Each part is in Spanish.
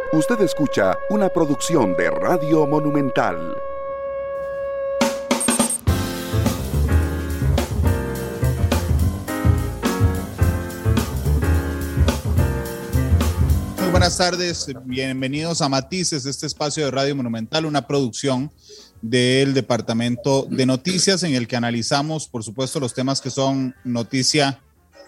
Usted escucha una producción de Radio Monumental. Muy buenas tardes, bienvenidos a Matices, este espacio de Radio Monumental, una producción del Departamento de Noticias en el que analizamos, por supuesto, los temas que son noticia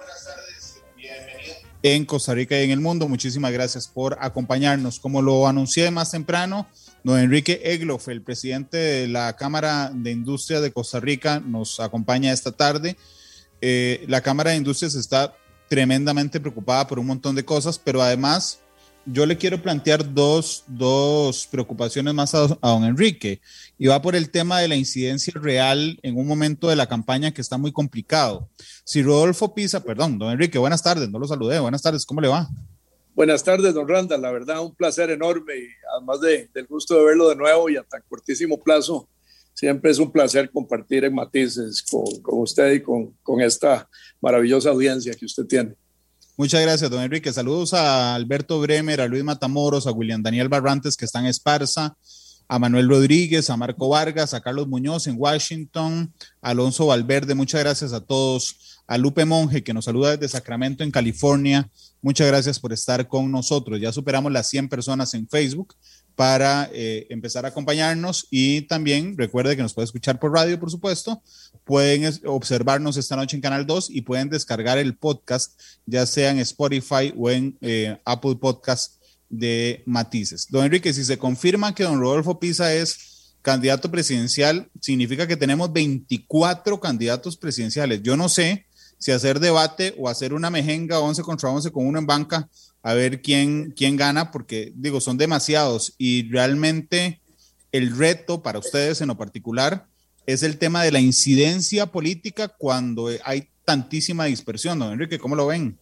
en Costa Rica y en el mundo. Muchísimas gracias por acompañarnos. Como lo anuncié más temprano, don Enrique Egloff, el presidente de la Cámara de Industria de Costa Rica, nos acompaña esta tarde. La Cámara de Industrias está tremendamente preocupada por un montón de cosas, pero además yo le quiero plantear dos preocupaciones más a don Enrique, y va por el tema de la incidencia real en un momento de la campaña que está muy complicado. Si Rodolfo Pisa, perdón, don Enrique, buenas tardes, no lo saludé, buenas tardes, ¿cómo le va? Buenas tardes, don Randall, la verdad un placer enorme, y además del gusto de verlo de nuevo y a tan cortísimo plazo, siempre es un placer compartir en Matices con usted y con esta maravillosa audiencia que usted tiene. Muchas gracias, don Enrique. Saludos a Alberto Bremer, a Luis Matamoros, a William Daniel Barrantes, que están en Esparza, a Manuel Rodríguez, a Marco Vargas, a Carlos Muñoz en Washington, a Alonso Valverde. Muchas gracias a todos. A Lupe Monge, que nos saluda desde Sacramento, en California. Muchas gracias por estar con nosotros. Ya superamos las 100 personas en Facebook para empezar a acompañarnos, y también recuerde que nos puede escuchar por radio, por supuesto. Pueden observarnos esta noche en Canal 2 y pueden descargar el podcast, ya sea en Spotify o en Apple Podcast de Matices. Don Enrique, si se confirma que don Rodolfo Pisa es candidato presidencial, significa que tenemos 24 candidatos presidenciales. Yo no sé si hacer debate o hacer una mejenga 11 contra 11 con uno en banca, a ver quién gana, porque digo, son demasiados, y realmente el reto para ustedes en lo particular es el tema de la incidencia política cuando hay tantísima dispersión. Don Enrique, ¿cómo lo ven?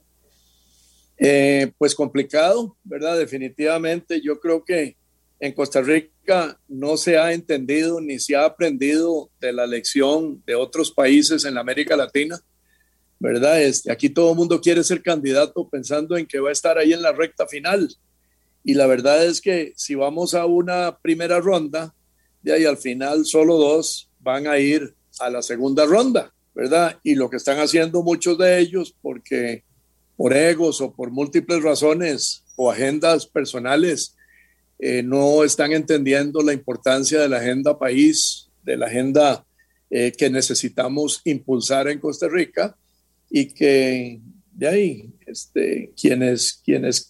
Pues complicado, ¿verdad? Definitivamente yo creo que en Costa Rica no se ha entendido ni se ha aprendido de la lección de otros países en la América Latina, ¿verdad? Aquí todo el mundo quiere ser candidato pensando en que va a estar ahí en la recta final, y la verdad es que si vamos a una primera ronda, de ahí al final solo 2 van a ir a la segunda ronda, ¿verdad? Y lo que están haciendo muchos de ellos, porque por egos o por múltiples razones o agendas personales, no están entendiendo la importancia de la agenda país, de la agenda que necesitamos impulsar en Costa Rica, y que de ahí quienes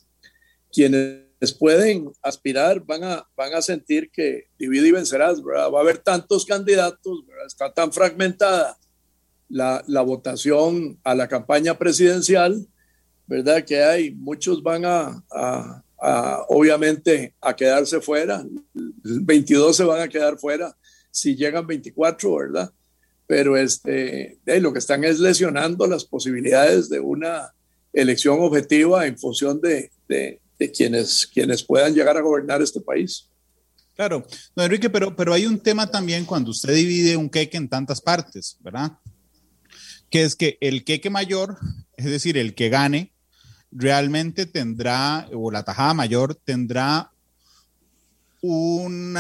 pueden aspirar van a sentir que divide y vencerás, ¿verdad? Va a haber tantos candidatos, ¿verdad? Está tan fragmentada la votación a la campaña presidencial, ¿verdad? Que hay muchos van a obviamente a quedarse fuera. 22 se van a quedar fuera si llegan 24, ¿verdad? Pero lo que están es lesionando las posibilidades de una elección objetiva en función de quienes puedan llegar a gobernar este país. Claro, don Enrique, pero hay un tema también cuando usted divide un queque en tantas partes, ¿verdad? Que es que el queque mayor, es decir, el que gane, realmente tendrá, o la tajada mayor tendrá un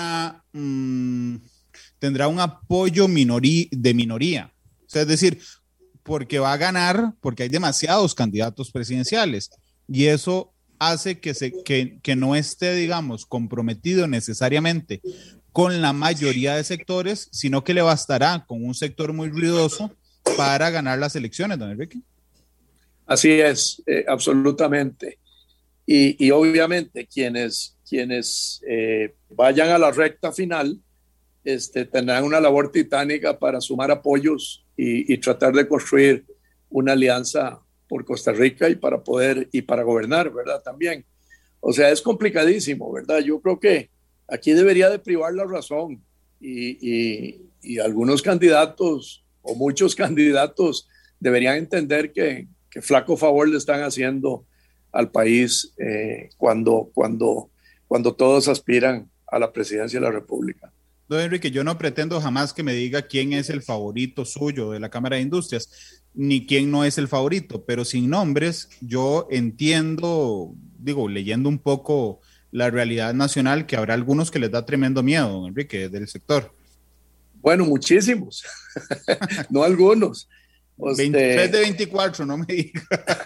apoyo de minoría. O sea, es decir, porque va a ganar, porque hay demasiados candidatos presidenciales, y eso hace que no esté, digamos, comprometido necesariamente con la mayoría de sectores, sino que le bastará con un sector muy ruidoso para ganar las elecciones, don Enrique. Así es, absolutamente. Y obviamente quienes vayan a la recta final tendrán una labor titánica para sumar apoyos y tratar de construir una alianza por Costa Rica y para gobernar, ¿verdad? También. O sea, es complicadísimo, ¿verdad? Yo creo que aquí debería de privar la razón, y algunos candidatos o muchos candidatos deberían entender que flaco favor le están haciendo al país cuando todos aspiran a la presidencia de la República. Don Enrique, yo no pretendo jamás que me diga quién es el favorito suyo de la Cámara de Industrias, ni quién no es el favorito, pero sin nombres, yo entiendo, digo, leyendo un poco la realidad nacional, que habrá algunos que les da tremendo miedo, don Enrique, del sector. Bueno, muchísimos, no algunos. 23 de 24, no me diga.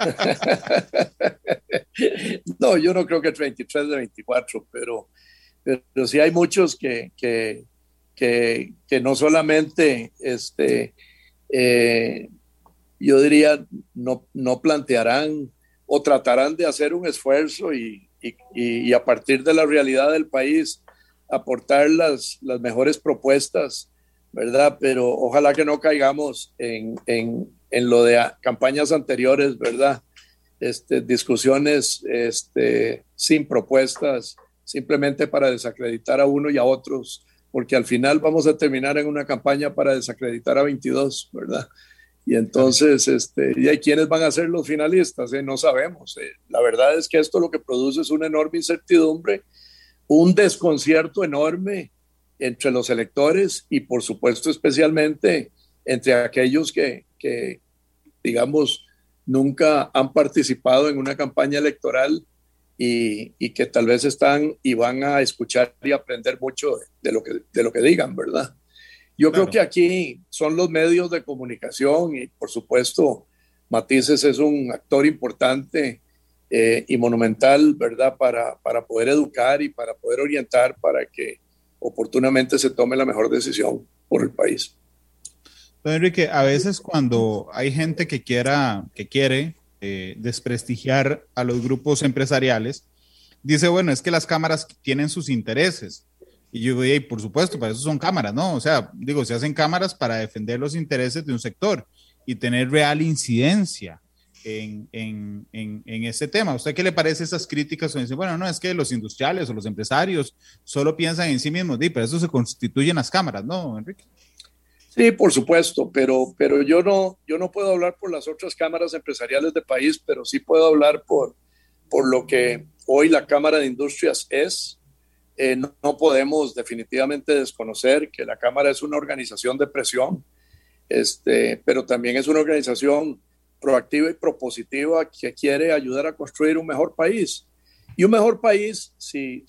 No, yo no creo que 23 de 24, pero sí hay muchos que no solamente, yo diría, no plantearán o tratarán de hacer un esfuerzo y a partir de la realidad del país aportar las mejores propuestas, ¿verdad? Pero ojalá que no caigamos en lo de campañas anteriores, ¿verdad? Discusiones sin propuestas, simplemente para desacreditar a uno y a otros, porque al final vamos a terminar en una campaña para desacreditar a 22, ¿verdad? Y entonces, ¿y hay quiénes van a ser los finalistas? No sabemos. La verdad es que esto lo que produce es una enorme incertidumbre, un desconcierto enorme entre los electores y, por supuesto, especialmente entre aquellos que digamos, nunca han participado en una campaña electoral y que tal vez están y van a escuchar y aprender mucho de lo que digan, ¿verdad? Yo creo que aquí son los medios de comunicación y, por supuesto, Matices es un actor importante y monumental, ¿verdad? Para poder educar y para poder orientar para que oportunamente se tome la mejor decisión por el país. Don Enrique, a veces cuando hay gente que quiere desprestigiar a los grupos empresariales, dice, bueno, es que las cámaras tienen sus intereses. Y yo digo, y por supuesto, para eso son cámaras, ¿no? O sea, digo, se hacen cámaras para defender los intereses de un sector y tener real incidencia en ese tema. ¿A usted qué le parece esas críticas? O dice, bueno, no, es que los industriales o los empresarios solo piensan en sí mismos, pero eso se constituyen las cámaras, ¿no, Enrique? Sí, por supuesto, pero yo no puedo hablar por las otras cámaras empresariales del país, pero sí puedo hablar por lo que hoy la Cámara de Industrias es. No podemos definitivamente desconocer que la Cámara es una organización de presión, pero también es una organización proactiva y propositiva que quiere ayudar a construir un mejor país. Y un mejor país, si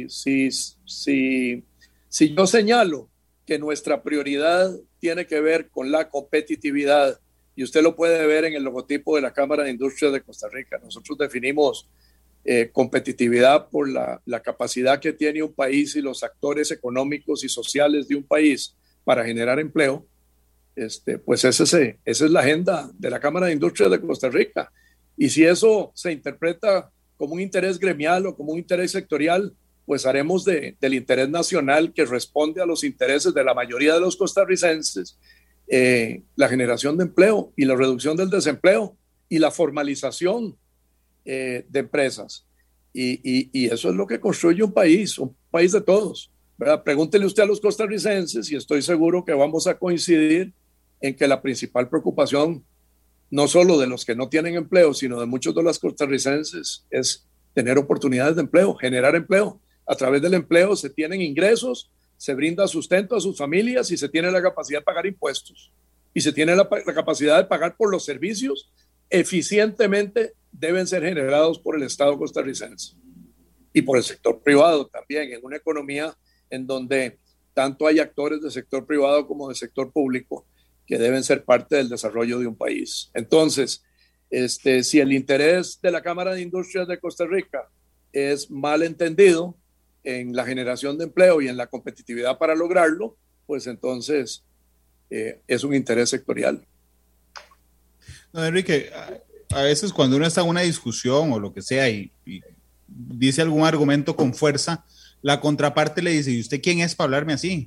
yo señalo que nuestra prioridad tiene que ver con la competitividad, y usted lo puede ver en el logotipo de la Cámara de Industrias de Costa Rica. Nosotros definimos competitividad por la capacidad que tiene un país y los actores económicos y sociales de un país para generar empleo. Pues esa es la agenda de la Cámara de Industrias de Costa Rica. Y si eso se interpreta como un interés gremial o como un interés sectorial, pues haremos del interés nacional que responde a los intereses de la mayoría de los costarricenses, la generación de empleo y la reducción del desempleo y la formalización de empresas. Y eso es lo que construye un país de todos, ¿verdad? Pregúntele usted a los costarricenses y estoy seguro que vamos a coincidir en que la principal preocupación, no solo de los que no tienen empleo, sino de muchos de los costarricenses, es tener oportunidades de empleo, generar empleo. A través del empleo se tienen ingresos, se brinda sustento a sus familias y se tiene la capacidad de pagar impuestos. Y se tiene la capacidad de pagar por los servicios eficientemente deben ser generados por el Estado costarricense y por el sector privado también, en una economía en donde tanto hay actores del sector privado como del sector público que deben ser parte del desarrollo de un país. Entonces, si el interés de la Cámara de Industrias de Costa Rica es mal entendido en la generación de empleo y en la competitividad para lograrlo, pues entonces es un interés sectorial. No, Enrique, a veces cuando uno está en una discusión o lo que sea y dice algún argumento con fuerza, la contraparte le dice, ¿y usted quién es para hablarme así?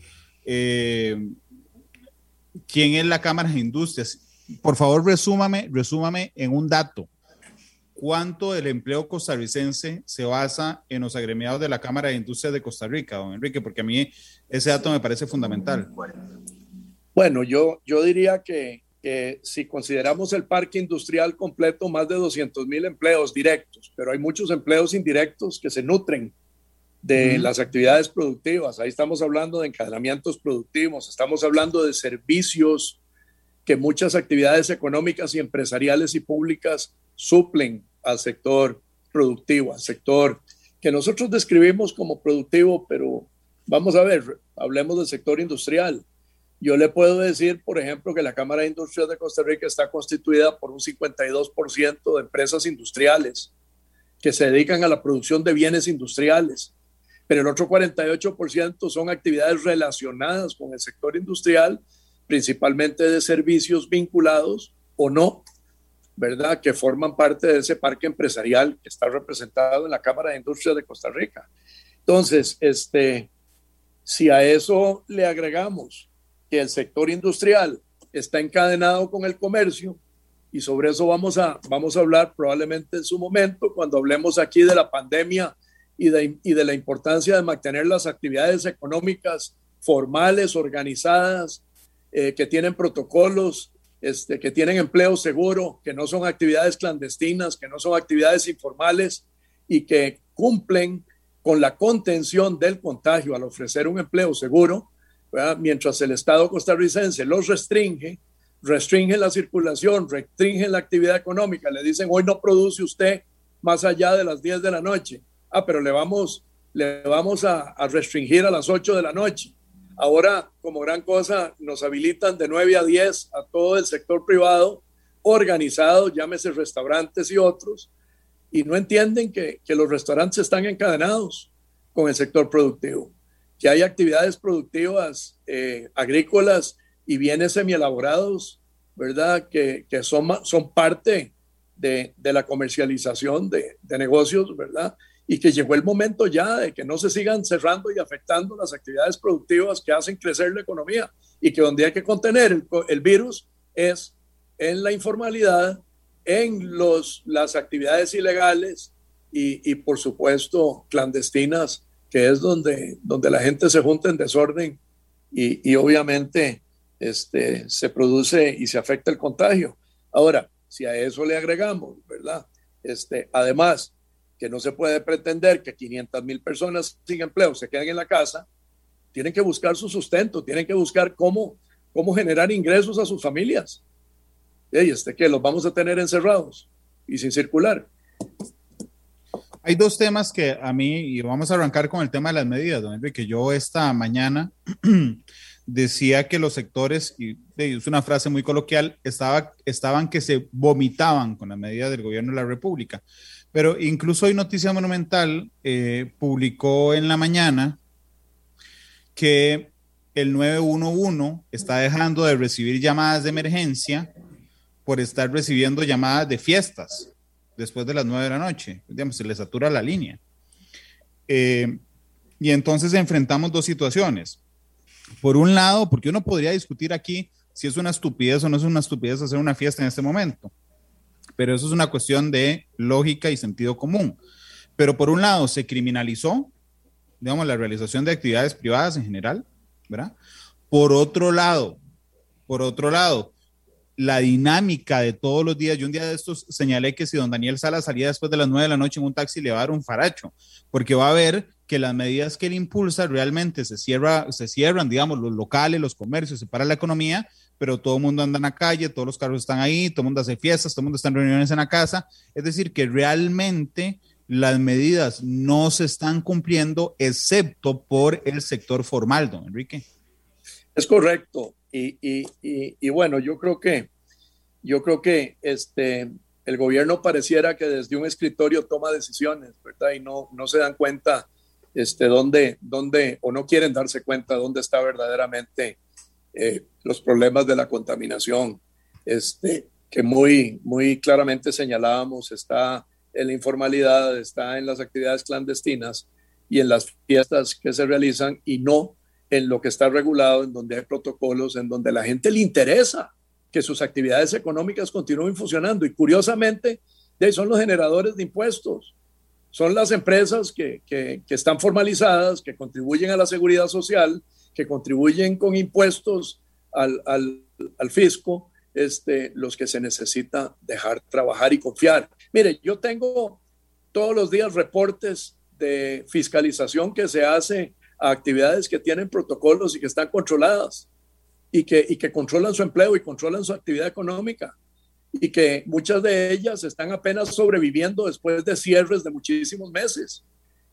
¿Quién es la Cámara de Industrias? Por favor, resúmame en un dato. ¿Cuánto del empleo costarricense se basa en los agremiados de la Cámara de Industrias de Costa Rica, don Enrique? Porque a mí ese dato me parece fundamental. Bueno, yo diría que si consideramos el parque industrial completo, más de 200,000 empleos directos, pero hay muchos empleos indirectos que se nutren de las actividades productivas. Ahí estamos hablando de encadenamientos productivos, estamos hablando de servicios que muchas actividades económicas y empresariales y públicas suplen al sector productivo, al sector que nosotros describimos como productivo, pero vamos a ver, hablemos del sector industrial. Yo le puedo decir, por ejemplo, que la Cámara de Industrias de Costa Rica está constituida por un 52% de empresas industriales que se dedican a la producción de bienes industriales, pero el otro 48% son actividades relacionadas con el sector industrial, principalmente de servicios vinculados o no, ¿verdad?, que forman parte de ese parque empresarial que está representado en la Cámara de Industrias de Costa Rica. Entonces, si a eso le agregamos que el sector industrial está encadenado con el comercio, y sobre eso vamos a hablar probablemente en su momento, cuando hablemos aquí de la pandemia y de la importancia de mantener las actividades económicas formales, organizadas, que tienen protocolos, que tienen empleo seguro, que no son actividades clandestinas, que no son actividades informales y que cumplen con la contención del contagio al ofrecer un empleo seguro, ¿verdad? Mientras el Estado costarricense los restringe la circulación, restringe la actividad económica, le dicen hoy no produce usted más allá de las 10 de la noche, pero le vamos a restringir a las 8 de la noche. Ahora, como gran cosa, nos habilitan de 9 a 10 a todo el sector privado organizado, llámese restaurantes y otros, y no entienden que los restaurantes están encadenados con el sector productivo, que hay actividades productivas agrícolas y bienes semielaborados, ¿verdad?, que son parte de la comercialización de negocios, ¿verdad?, y que llegó el momento ya de que no se sigan cerrando y afectando las actividades productivas que hacen crecer la economía, y que donde hay que contener el virus es en la informalidad, en las actividades ilegales y por supuesto clandestinas, que es donde la gente se junta en desorden y obviamente se produce y se afecta el contagio. Ahora, si a eso le agregamos, ¿verdad?, además, que no se puede pretender que 500,000 personas sin empleo se queden en la casa, tienen que buscar su sustento, tienen que buscar cómo generar ingresos a sus familias. Que los vamos a tener encerrados y sin circular. Hay dos temas que a mí, y vamos a arrancar con el tema de las medidas, don Enrique. Yo esta mañana decía que los sectores, y es una frase muy coloquial, estaban que se vomitaban con las medidas del gobierno de la República. Pero incluso hoy Noticia Monumental publicó en la mañana que el 911 está dejando de recibir llamadas de emergencia por estar recibiendo llamadas de fiestas después de las 9 de la noche. Digamos, se les satura la línea. Y entonces enfrentamos dos situaciones. Por un lado, porque uno podría discutir aquí si es una estupidez o no es una estupidez hacer una fiesta en este momento, pero eso es una cuestión de lógica y sentido común. Pero por un lado se criminalizó, digamos, la realización de actividades privadas en general, ¿verdad? Por otro lado, la dinámica de todos los días. Yo un día de estos señalé que si don Daniel Salas salía después de las 9 de la noche en un taxi, le va a dar un faracho, porque va a ver que las medidas que él impulsa realmente se cierran, digamos, los locales, los comercios, se para la economía, pero todo el mundo anda en la calle, todos los carros están ahí, todo el mundo hace fiestas, todo el mundo está en reuniones en la casa. Es decir, que realmente las medidas no se están cumpliendo, excepto por el sector formal, don Enrique. Es correcto. Y bueno, yo creo que el gobierno pareciera que desde un escritorio toma decisiones, ¿verdad? Y no se dan cuenta dónde o no quieren darse cuenta dónde está verdaderamente los problemas de la contaminación, que muy, muy claramente señalábamos, está en la informalidad, está en las actividades clandestinas y en las fiestas que se realizan, y no en lo que está regulado, en donde hay protocolos, en donde a la gente le interesa que sus actividades económicas continúen funcionando. Y curiosamente, son los generadores de impuestos, son las empresas que están formalizadas, que contribuyen a la seguridad social, que contribuyen con impuestos al fisco, los que se necesita dejar trabajar y confiar. Mire, yo tengo todos los días reportes de fiscalización que se hace a actividades que tienen protocolos y que están controladas y que controlan su empleo y controlan su actividad económica, y que muchas de ellas están apenas sobreviviendo después de cierres de muchísimos meses.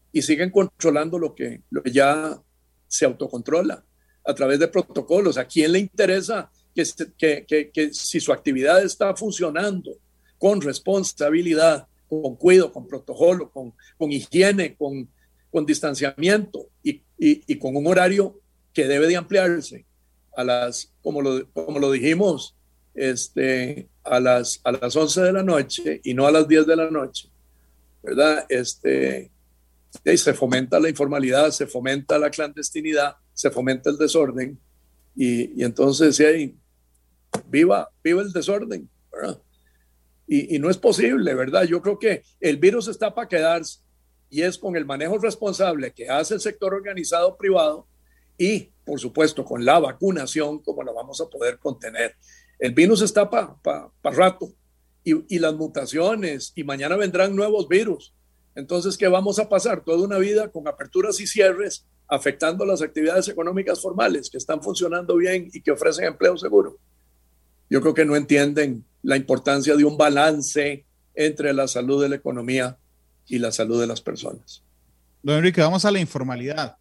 y siguen controlando lo que ya se autocontrola a través de protocolos. ¿A quién le interesa que si su actividad está funcionando con responsabilidad, con cuidado, con protocolo, con higiene, con distanciamiento y con un horario que debe de ampliarse a las, como lo dijimos, a las 11 de la noche y no a las 10 de la noche, ¿verdad? Se fomenta la informalidad, se fomenta la clandestinidad, se fomenta el desorden y entonces sí, viva el desorden, ¿verdad? Y no es posible, ¿verdad? Yo creo que el virus está para quedarse y es con el manejo responsable que hace el sector organizado privado y, por supuesto, con la vacunación, como la vamos a poder contener. El virus está para rato y las mutaciones y mañana vendrán nuevos virus. Entonces, ¿qué vamos a pasar? Toda una vida con aperturas y cierres afectando las actividades económicas formales que están funcionando bien y que ofrecen empleo seguro. Yo creo que no entienden la importancia de un balance entre la salud de la economía y la salud de las personas. Don Enrique, vamos a la informalidad.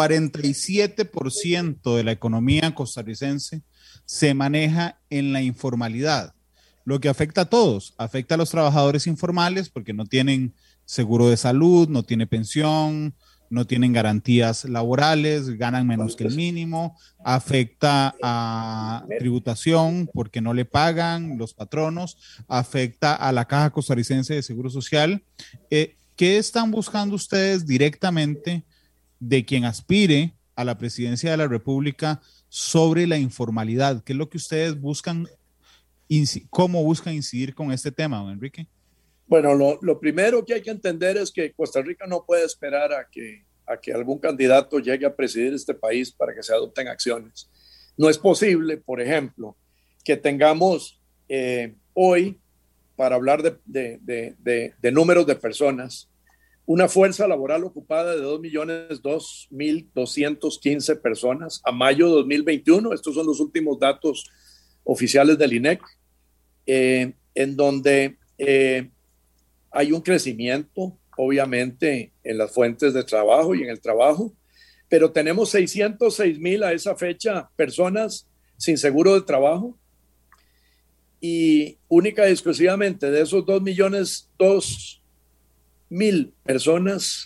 47% de la economía costarricense se maneja en la informalidad, lo que afecta a todos. Afecta a los trabajadores informales porque no tienen seguro de salud, no tienen pensión, no tienen garantías laborales, ganan menos que el mínimo, afecta a tributación porque no le pagan los patronos, afecta a la Caja Costarricense de Seguro Social. ¿Qué están buscando ustedes directamente de quien aspire a la presidencia de la República sobre la informalidad? ¿Qué es lo que ustedes buscan, cómo buscan incidir con este tema, don Enrique? Bueno, lo primero que hay que entender es que Costa Rica no puede esperar a que algún candidato llegue a presidir este país para que se adopten acciones. No es posible, por ejemplo, que tengamos hoy, para hablar de números de personas, una fuerza laboral ocupada de 2.215.000 personas a mayo de 2021. Estos son los últimos datos oficiales del INEC, en donde hay un crecimiento, obviamente, en las fuentes de trabajo y en el trabajo, pero tenemos 606.000 a esa fecha personas sin seguro de trabajo y única y exclusivamente de esos 2.000.000 personas,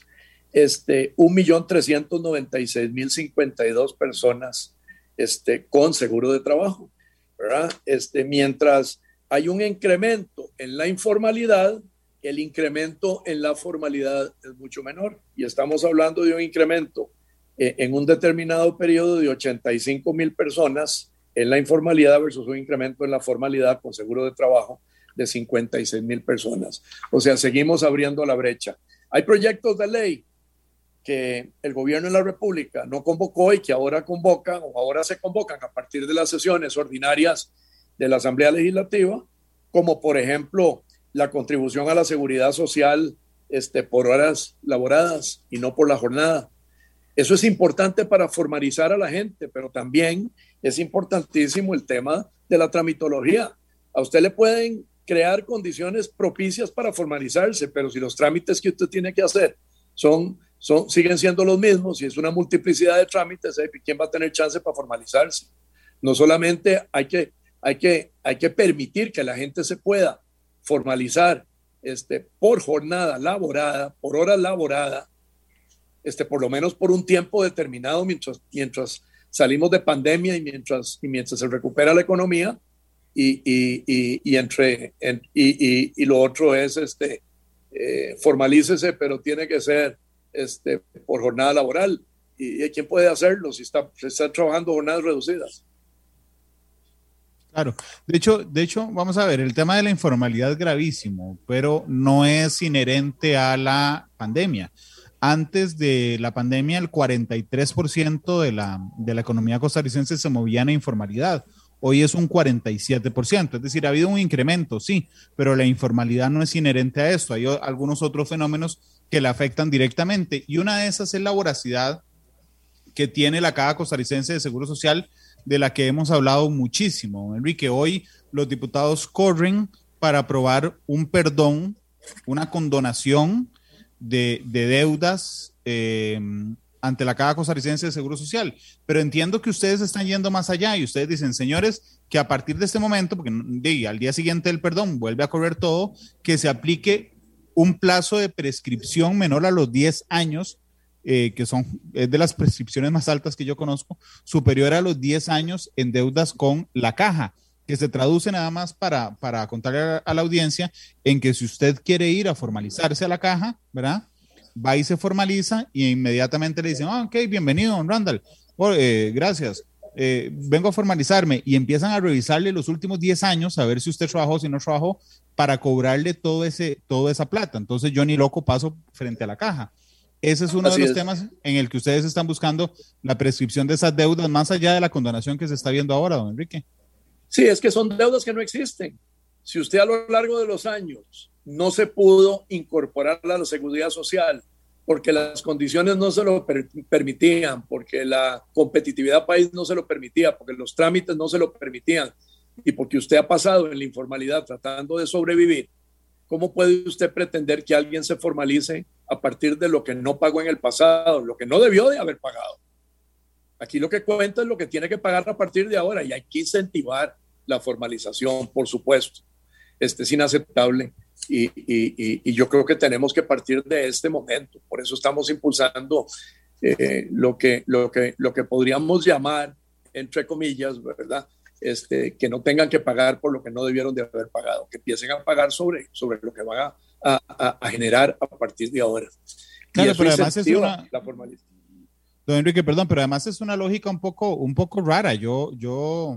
1.396.052 personas con seguro de trabajo, ¿verdad? Mientras hay un incremento en la informalidad, el incremento en la formalidad es mucho menor y estamos hablando de un incremento en un determinado periodo de 85.000 personas en la informalidad versus un incremento en la formalidad con seguro de trabajo de 56.000 personas. O sea, seguimos abriendo la brecha. Hay proyectos de ley que el gobierno de la República no convocó y que ahora convocan o ahora se convocan a partir de las sesiones ordinarias de la Asamblea Legislativa, como por ejemplo la contribución a la seguridad social por horas laboradas y no por la jornada. Eso es importante para formalizar a la gente, pero también es importantísimo el tema de la tramitología. A usted le pueden crear condiciones propicias para formalizarse, pero si los trámites que usted tiene que hacer siguen siendo los mismos y es una multiplicidad de trámites, ¿quién va a tener chance para formalizarse? No solamente hay que permitir que la gente se pueda formalizar por jornada laborada, por hora laborada, por lo menos por un tiempo determinado mientras salimos de pandemia y mientras se recupera la economía y lo otro es formalícese, pero tiene que ser por jornada laboral y ¿quién puede hacerlo si se está trabajando jornadas reducidas? Claro, de hecho, vamos a ver, el tema de la informalidad es gravísimo, pero no es inherente a la pandemia. Antes de la pandemia, el 43% de la economía costarricense se movía en la informalidad. Hoy es un 47%, es decir, ha habido un incremento, sí, pero la informalidad no es inherente a esto. Hay algunos otros fenómenos que la afectan directamente y una de esas es la voracidad que tiene la Caja Costarricense de Seguro Social, de la que hemos hablado muchísimo. Enrique, hoy los diputados corren para aprobar un perdón, una condonación de deudas ante la Caja Costarricense de Seguro Social. Pero entiendo que ustedes están yendo más allá y ustedes dicen, señores, que a partir de este momento, porque al día siguiente del perdón vuelve a correr todo, que se aplique un plazo de prescripción menor a los 10 años, que es de las prescripciones más altas que yo conozco, superior a los 10 años en deudas con la Caja, que se traduce nada más para contarle a la audiencia en que si usted quiere ir a formalizarse a la Caja, ¿verdad? Va y se formaliza y inmediatamente le dicen, ok, bienvenido, don Randall, gracias, vengo a formalizarme, y empiezan a revisarle los últimos 10 años a ver si usted trabajó, si no trabajó, para cobrarle toda esa plata. Entonces yo ni loco paso frente a la Caja. Ese es uno de los temas en el que ustedes están buscando la prescripción de esas deudas, más allá de la condonación que se está viendo ahora, don Enrique. Sí, es que son deudas que no existen. Si usted a lo largo de los años no se pudo incorporar a la seguridad social porque las condiciones no se lo permitían, porque la competitividad país no se lo permitía, porque los trámites no se lo permitían y porque usted ha pasado en la informalidad tratando de sobrevivir, ¿cómo puede usted pretender que alguien se formalice a partir de lo que no pagó en el pasado, lo que no debió de haber pagado? Aquí lo que cuenta es lo que tiene que pagar a partir de ahora, y hay que incentivar la formalización, por supuesto. Es inaceptable y yo creo que tenemos que partir de este momento. Por eso estamos impulsando lo que podríamos llamar, entre comillas, ¿verdad? Que no tengan que pagar por lo que no debieron de haber pagado, que empiecen a pagar sobre lo que van a generar a partir de ahora. Claro, pero además es la formalización. Don Enrique, perdón, pero además es una lógica un poco rara. Yo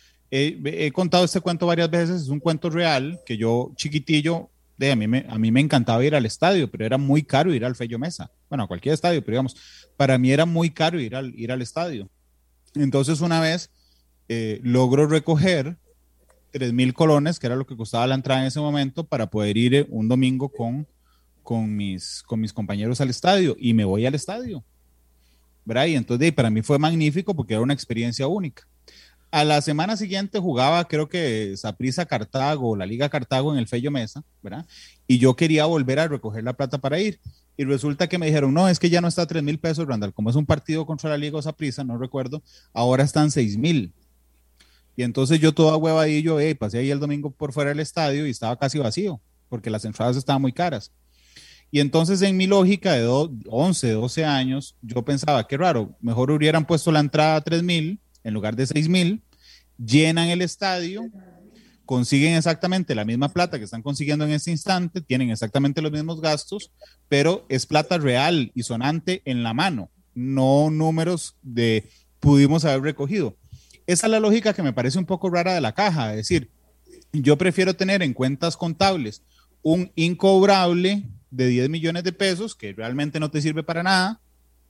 he contado este cuento varias veces, es un cuento real, que yo chiquitillo, a mí me encantaba ir al estadio, pero era muy caro ir al Fello Mesa. Bueno, a cualquier estadio, pero digamos, para mí era muy caro ir al estadio. Entonces una vez logro recoger 3,000 colones, que era lo que costaba la entrada en ese momento, para poder ir un domingo con mis compañeros al estadio, y me voy al estadio, ¿verdad? Y entonces para mí fue magnífico porque era una experiencia única. A la semana siguiente jugaba, creo que Saprissa Cartago, la Liga Cartago, en el Fello Mesa, ¿verdad? Y yo quería volver a recoger la plata para ir. Y resulta que me dijeron, no, es que ya no está 3,000 pesos, Randall. Como es un partido contra la Liga o Saprissa, no recuerdo, ahora están 6,000. Y entonces yo toda hueva ahí, yo pasé ahí el domingo por fuera del estadio y estaba casi vacío, porque las entradas estaban muy caras. Y entonces en mi lógica de 11, 12 años, yo pensaba, qué raro, mejor hubieran puesto la entrada a 3,000 en lugar de 6,000, llenan el estadio, consiguen exactamente la misma plata que están consiguiendo en este instante, tienen exactamente los mismos gastos, pero es plata real y sonante en la mano, no números de pudimos haber recogido. Esa es la lógica que me parece un poco rara de la Caja, es decir, yo prefiero tener en cuentas contables un incobrable de 10 millones de pesos que realmente no te sirve para nada,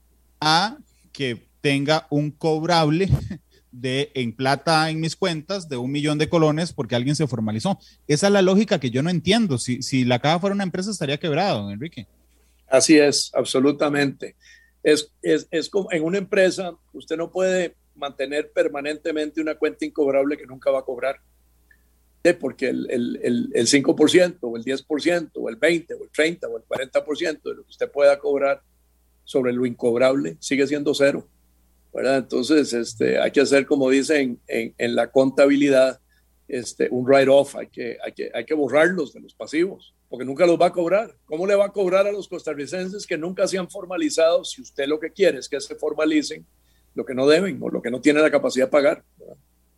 a que tenga un cobrable en plata en mis cuentas de 1,000,000 de colones porque alguien se formalizó. Esa es la lógica que yo no entiendo. Si la Caja fuera una empresa estaría quebrada, don Enrique. Así es, absolutamente. Es como en una empresa, usted no puede mantener permanentemente una cuenta incobrable que nunca va a cobrar, porque el 5% o el 10% o el 20% o el 30% o el 40% de lo que usted pueda cobrar sobre lo incobrable sigue siendo cero, ¿verdad? Entonces hay que hacer, como dicen en la contabilidad, un write-off, hay que borrarlos de los pasivos, porque nunca los va a cobrar. ¿Cómo le va a cobrar a los costarricenses que nunca se han formalizado si usted lo que quiere es que se formalicen lo que no deben o lo que no tienen la capacidad de pagar, ¿verdad?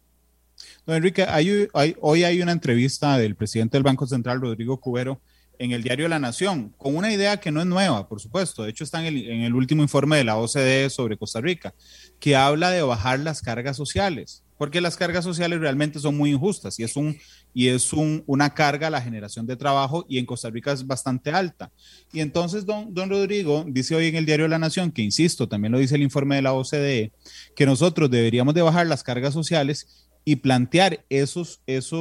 Don Enrique, hoy hay una entrevista del presidente del Banco Central, Rodrigo Cubero, en el diario La Nación, con una idea que no es nueva, por supuesto. De hecho, está en el último informe de la OCDE sobre Costa Rica, que habla de bajar las cargas sociales, porque las cargas sociales realmente son muy injustas y es una carga a la generación de trabajo, y en Costa Rica es bastante alta. Y entonces don Rodrigo dice hoy en el diario La Nación, que insisto, también lo dice el informe de la OCDE, que nosotros deberíamos de bajar las cargas sociales y plantear esas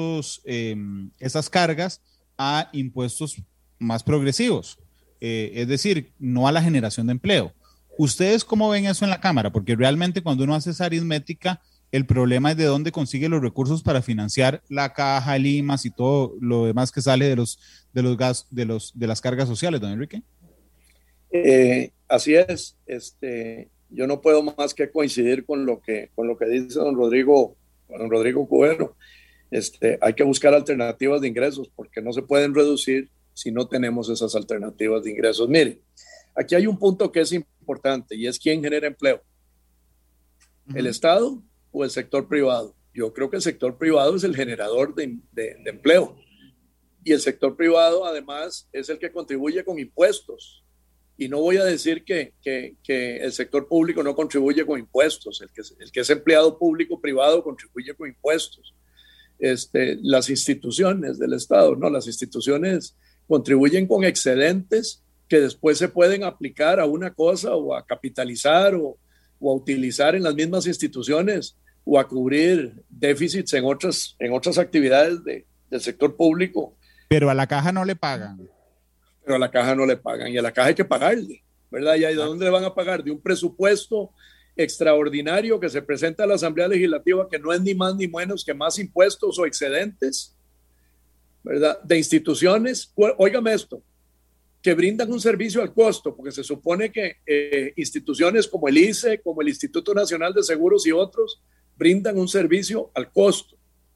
cargas a impuestos más progresivos, es decir, no a la generación de empleo. ¿Ustedes cómo ven eso en la Cámara? Porque realmente cuando uno hace esa aritmética, el problema es de dónde consigue los recursos para financiar la Caja, el IMAS y todo lo demás que sale de las cargas sociales, don Enrique. así es. Yo no puedo más que coincidir con lo que dice don Rodrigo Cubero. Hay que buscar alternativas de ingresos porque no se pueden reducir si no tenemos esas alternativas de ingresos. Mire, aquí hay un punto que es importante y es quién genera empleo. ¿El Estado o el sector privado? Yo creo que el sector privado es el generador de empleo y el sector privado además es el que contribuye con impuestos. Y no voy a decir que el sector público no contribuye con impuestos. El que es empleado público privado contribuye con impuestos. Las instituciones del Estado, no, las instituciones contribuyen con excedentes que después se pueden aplicar a una cosa o a capitalizar o a utilizar en las mismas instituciones o a cubrir déficits en otras actividades del sector público. Pero a la caja no le pagan. Pero a la caja no le pagan y a la caja hay que pagarle, ¿verdad? ¿Y de dónde le van a pagar? De un presupuesto extraordinario que se presenta a la Asamblea Legislativa, que no es ni más ni menos que más impuestos o excedentes, ¿verdad? De instituciones, óigame esto, que brindan un servicio al costo, porque se supone que instituciones como el ICE, como el Instituto Nacional de Seguros y otros, brindan un servicio al costo.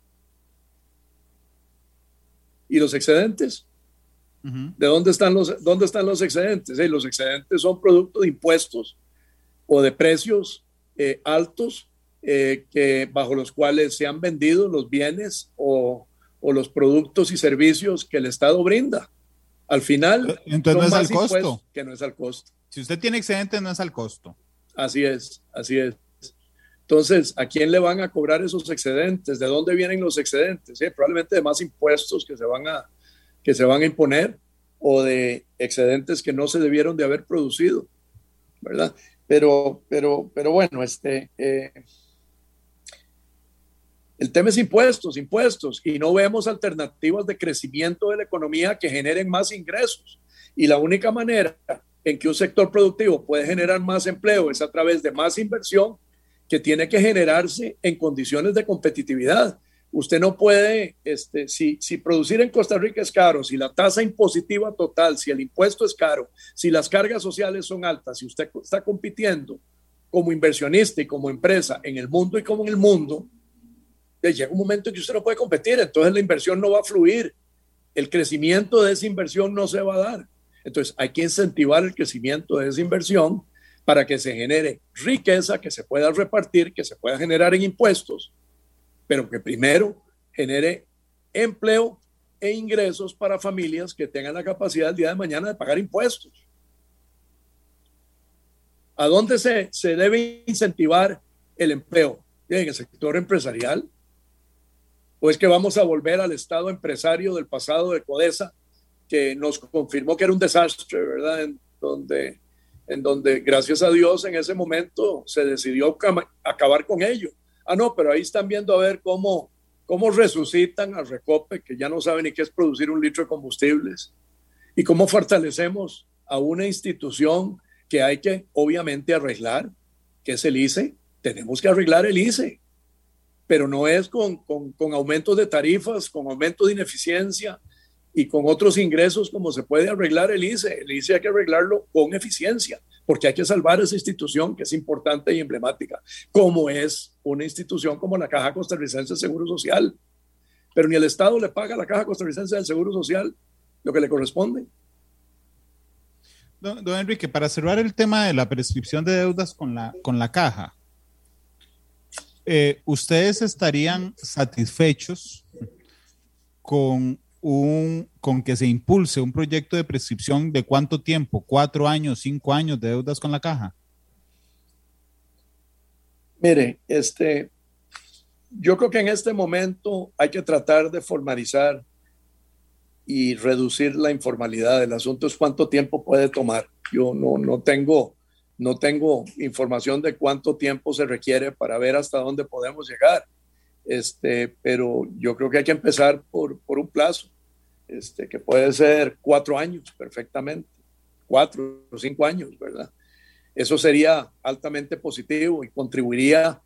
¿Y los excedentes? ¿De dónde están los excedentes? Los excedentes son producto de impuestos o de precios altos bajo los cuales se han vendido los bienes o los productos y servicios que el Estado brinda. Al final, entonces no es al costo. Que no es al costo. Si usted tiene excedentes, no es al costo. Así es. Entonces, ¿a quién le van a cobrar esos excedentes? ¿De dónde vienen los excedentes? Probablemente de más impuestos que se van a imponer o de excedentes que no se debieron de haber producido, ¿verdad? Pero bueno, el tema es impuestos, y no vemos alternativas de crecimiento de la economía que generen más ingresos. Y la única manera en que un sector productivo puede generar más empleo es a través de más inversión que tiene que generarse en condiciones de competitividad. Usted no puede, si producir en Costa Rica es caro, si la tasa impositiva total, si el impuesto es caro, si las cargas sociales son altas, si usted está compitiendo como inversionista y como empresa en el mundo y como en el mundo, llega un momento en que usted no puede competir, entonces la inversión no va a fluir, el crecimiento de esa inversión no se va a dar. Entonces hay que incentivar el crecimiento de esa inversión para que se genere riqueza, que se pueda repartir, que se pueda generar en impuestos, pero que primero genere empleo e ingresos para familias que tengan la capacidad el día de mañana de pagar impuestos. ¿A dónde se debe incentivar el empleo? ¿En el sector empresarial? ¿O es que vamos a volver al estado empresario del pasado de Codesa, que nos confirmó que era un desastre, ¿verdad? En donde gracias a Dios en ese momento se decidió acabar con ello. No, pero ahí están viendo a ver cómo resucitan al Recope, que ya no sabe ni qué es producir un litro de combustibles, y cómo fortalecemos a una institución que hay que obviamente arreglar, que es el ICE. Tenemos que arreglar el ICE, pero no es con aumentos de tarifas, con aumentos de ineficiencia y con otros ingresos como se puede arreglar el ICE. El ICE hay que arreglarlo con eficiencia, porque hay que salvar esa institución que es importante y emblemática, como es una institución como la Caja Costarricense del Seguro Social. Pero ni el Estado le paga a la Caja Costarricense del Seguro Social lo que le corresponde. Don Enrique, para cerrar el tema de la prescripción de deudas con la Caja, ¿ustedes estarían satisfechos con que se impulse un proyecto de prescripción de cuánto tiempo? ¿4 años, 5 años de deudas con la Caja? Mire, yo creo que en este momento hay que tratar de formalizar y reducir la informalidad. El asunto es cuánto tiempo puede tomar. Yo no tengo información de cuánto tiempo se requiere para ver hasta dónde podemos llegar. Pero yo creo que hay que empezar por un plazo, que puede ser 4 años perfectamente, 4 o 5 años, ¿verdad? Eso sería altamente positivo y contribuiría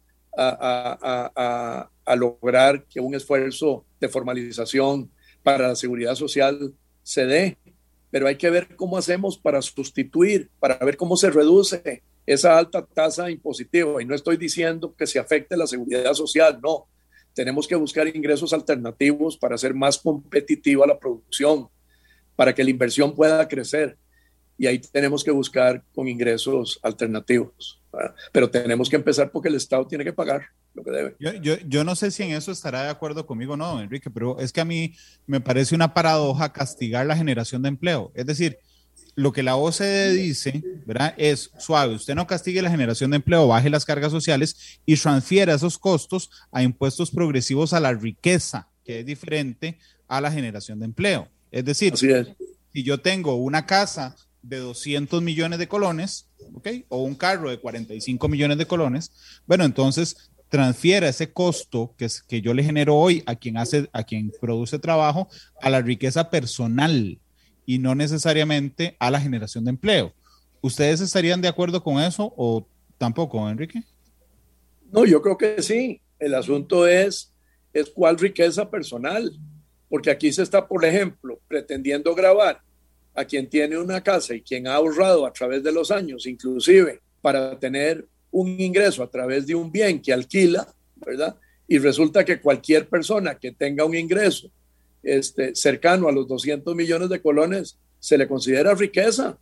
a lograr que un esfuerzo de formalización para la seguridad social se dé. pero hay que ver cómo hacemos para sustituir, para ver cómo se reduce esa alta tasa impositiva. Y no estoy diciendo que se afecte la seguridad social, no. Tenemos que buscar ingresos alternativos para hacer más competitiva la producción, para que la inversión pueda crecer. Y ahí tenemos que buscar con ingresos alternativos, ¿verdad? Pero tenemos que empezar porque el Estado tiene que pagar lo que debe. Yo no sé si en eso estará de acuerdo conmigo o no, Enrique, pero es que a mí me parece una paradoja castigar la generación de empleo. Es decir, lo que la OCDE dice, ¿verdad? Es suave, usted no castigue la generación de empleo, baje las cargas sociales y transfiera esos costos a impuestos progresivos a la riqueza, que es diferente a la generación de empleo. Es decir, si yo tengo una casa de 200 millones de colones, ¿ok? O un carro de 45 millones de colones, bueno, entonces transfiera ese costo que yo le genero hoy a quien produce trabajo a la riqueza personal y no necesariamente a la generación de empleo. ¿Ustedes estarían de acuerdo con eso o tampoco, Enrique? No, yo creo que sí. El asunto es cuál riqueza personal, porque aquí se está, por ejemplo, pretendiendo gravar a quien tiene una casa y quien ha ahorrado a través de los años, inclusive para tener un ingreso a través de un bien que alquila, ¿verdad? Y resulta que cualquier persona que tenga un ingreso cercano a los 200 millones de colones se le considera riqueza,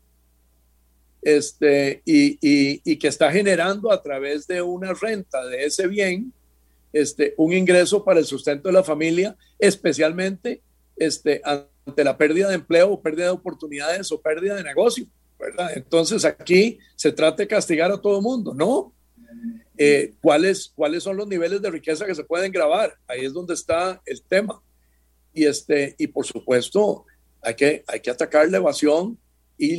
y que está generando a través de una renta de ese bien un ingreso para el sustento de la familia, especialmente ante la pérdida de empleo o pérdida de oportunidades o pérdida de negocio, ¿verdad? Entonces aquí se trata de castigar a todo el mundo, ¿no? ¿Cuáles son los niveles de riqueza que se pueden grabar? Ahí es donde está el tema. Y por supuesto hay que atacar la evasión y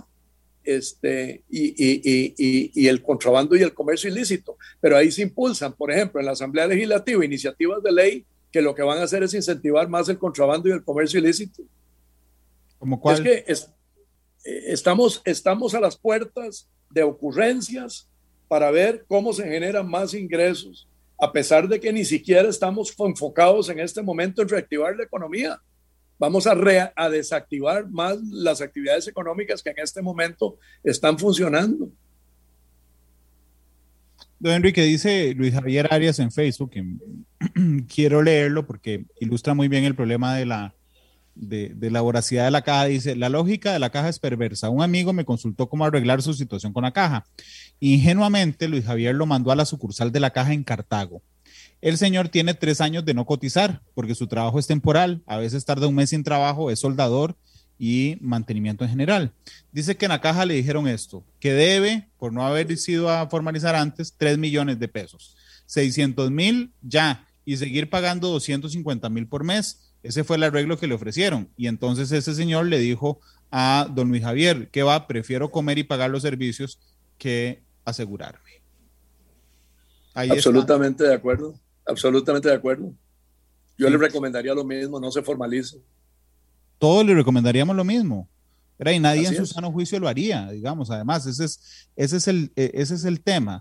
y el contrabando y el comercio ilícito, pero ahí se impulsan, por ejemplo, en la Asamblea Legislativa, iniciativas de ley que lo que van a hacer es incentivar más el contrabando y el comercio ilícito. ¿Cómo cuál? Es que estamos a las puertas de ocurrencias para ver cómo se generan más ingresos, a pesar de que ni siquiera estamos enfocados en este momento en reactivar la economía. Vamos a desactivar más las actividades económicas que en este momento están funcionando. Don Enrique, dice Luis Javier Arias en Facebook, que quiero leerlo porque ilustra muy bien el problema de la voracidad de la caja. Dice: la lógica de la caja es perversa. Un amigo me consultó cómo arreglar su situación con la caja. Ingenuamente, Luis Javier lo mandó a la sucursal de la caja en Cartago. El señor tiene 3 años de no cotizar porque su trabajo es temporal, a veces tarda un mes sin trabajo, es soldador y mantenimiento en general. Dice que en la caja le dijeron esto, que debe, por no haber sido a formalizar antes, 3 millones de pesos, 600,000 ya, y seguir pagando 250,000 por mes. Ese fue el arreglo que le ofrecieron. Y entonces ese señor le dijo a don Luis Javier, ¿qué va? Prefiero comer y pagar los servicios que asegurarme. Ahí absolutamente está. De acuerdo, absolutamente de acuerdo. Yo le recomendaría lo mismo, no se formalice. Todos le recomendaríamos lo mismo. Y nadie en su sano juicio lo haría, digamos. Además, ese es el tema.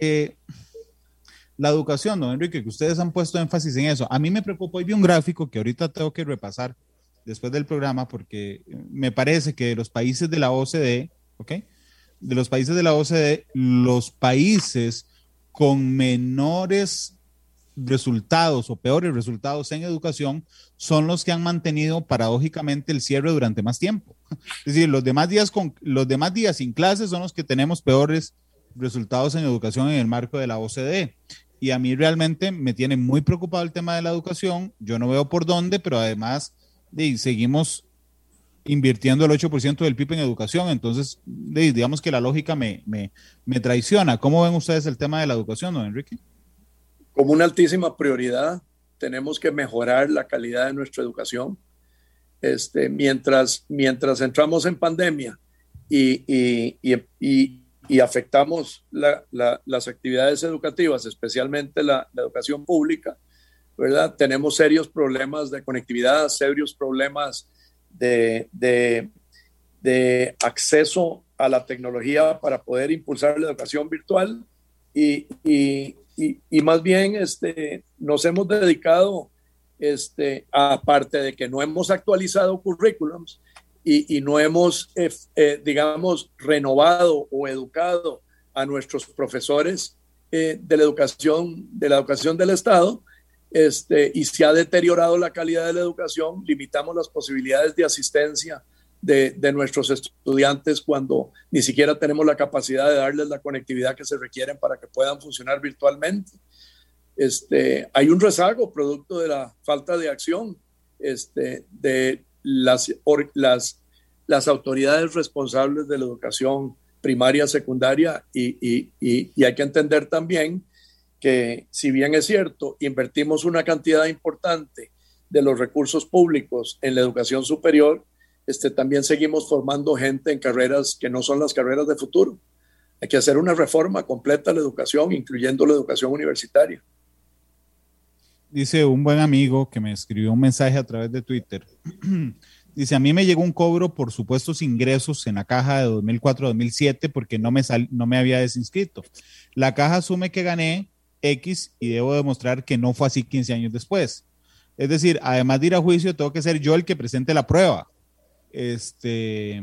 La educación, don Enrique, que ustedes han puesto énfasis en eso. A mí me preocupó, y vi un gráfico que ahorita tengo que repasar después del programa, porque me parece que de los países de la OCDE, ¿ok? De los países de la OCDE, los países con menores resultados o peores resultados en educación son los que han mantenido paradójicamente el cierre durante más tiempo. Es decir, los demás días sin clases son los que tenemos peores resultados en educación en el marco de la OCDE. Y a mí realmente me tiene muy preocupado el tema de la educación. Yo no veo por dónde, pero además seguimos invirtiendo el 8% del PIB en educación. Entonces, digamos que la lógica me traiciona. ¿Cómo ven ustedes el tema de la educación, don Enrique? Como una altísima prioridad, tenemos que mejorar la calidad de nuestra educación. Mientras entramos en pandemia y afectamos las actividades educativas, especialmente la educación pública, ¿verdad? Tenemos serios problemas de conectividad, serios problemas de acceso a la tecnología para poder impulsar la educación virtual y más bien nos hemos dedicado, aparte de que no hemos actualizado currículums y no hemos, digamos, renovado o educado a nuestros profesores de la educación del Estado, y se ha deteriorado la calidad de la educación, limitamos las posibilidades de asistencia de nuestros estudiantes cuando ni siquiera tenemos la capacidad de darles la conectividad que se requieren para que puedan funcionar virtualmente. Hay un rezago producto de la falta de acción de las autoridades responsables de la educación primaria, secundaria, y hay que entender también que, si bien es cierto, invertimos una cantidad importante de los recursos públicos en la educación superior, también seguimos formando gente en carreras que no son las carreras de futuro. Hay que hacer una reforma completa de la educación, incluyendo la educación universitaria. Dice un buen amigo que me escribió un mensaje a través de Twitter. Dice, a mí me llegó un cobro por supuestos ingresos en la caja de 2004-2007 porque no me había desinscrito. La caja asume que gané X y debo demostrar que no fue así 15 años después. Es decir, además de ir a juicio, tengo que ser yo el que presente la prueba. Y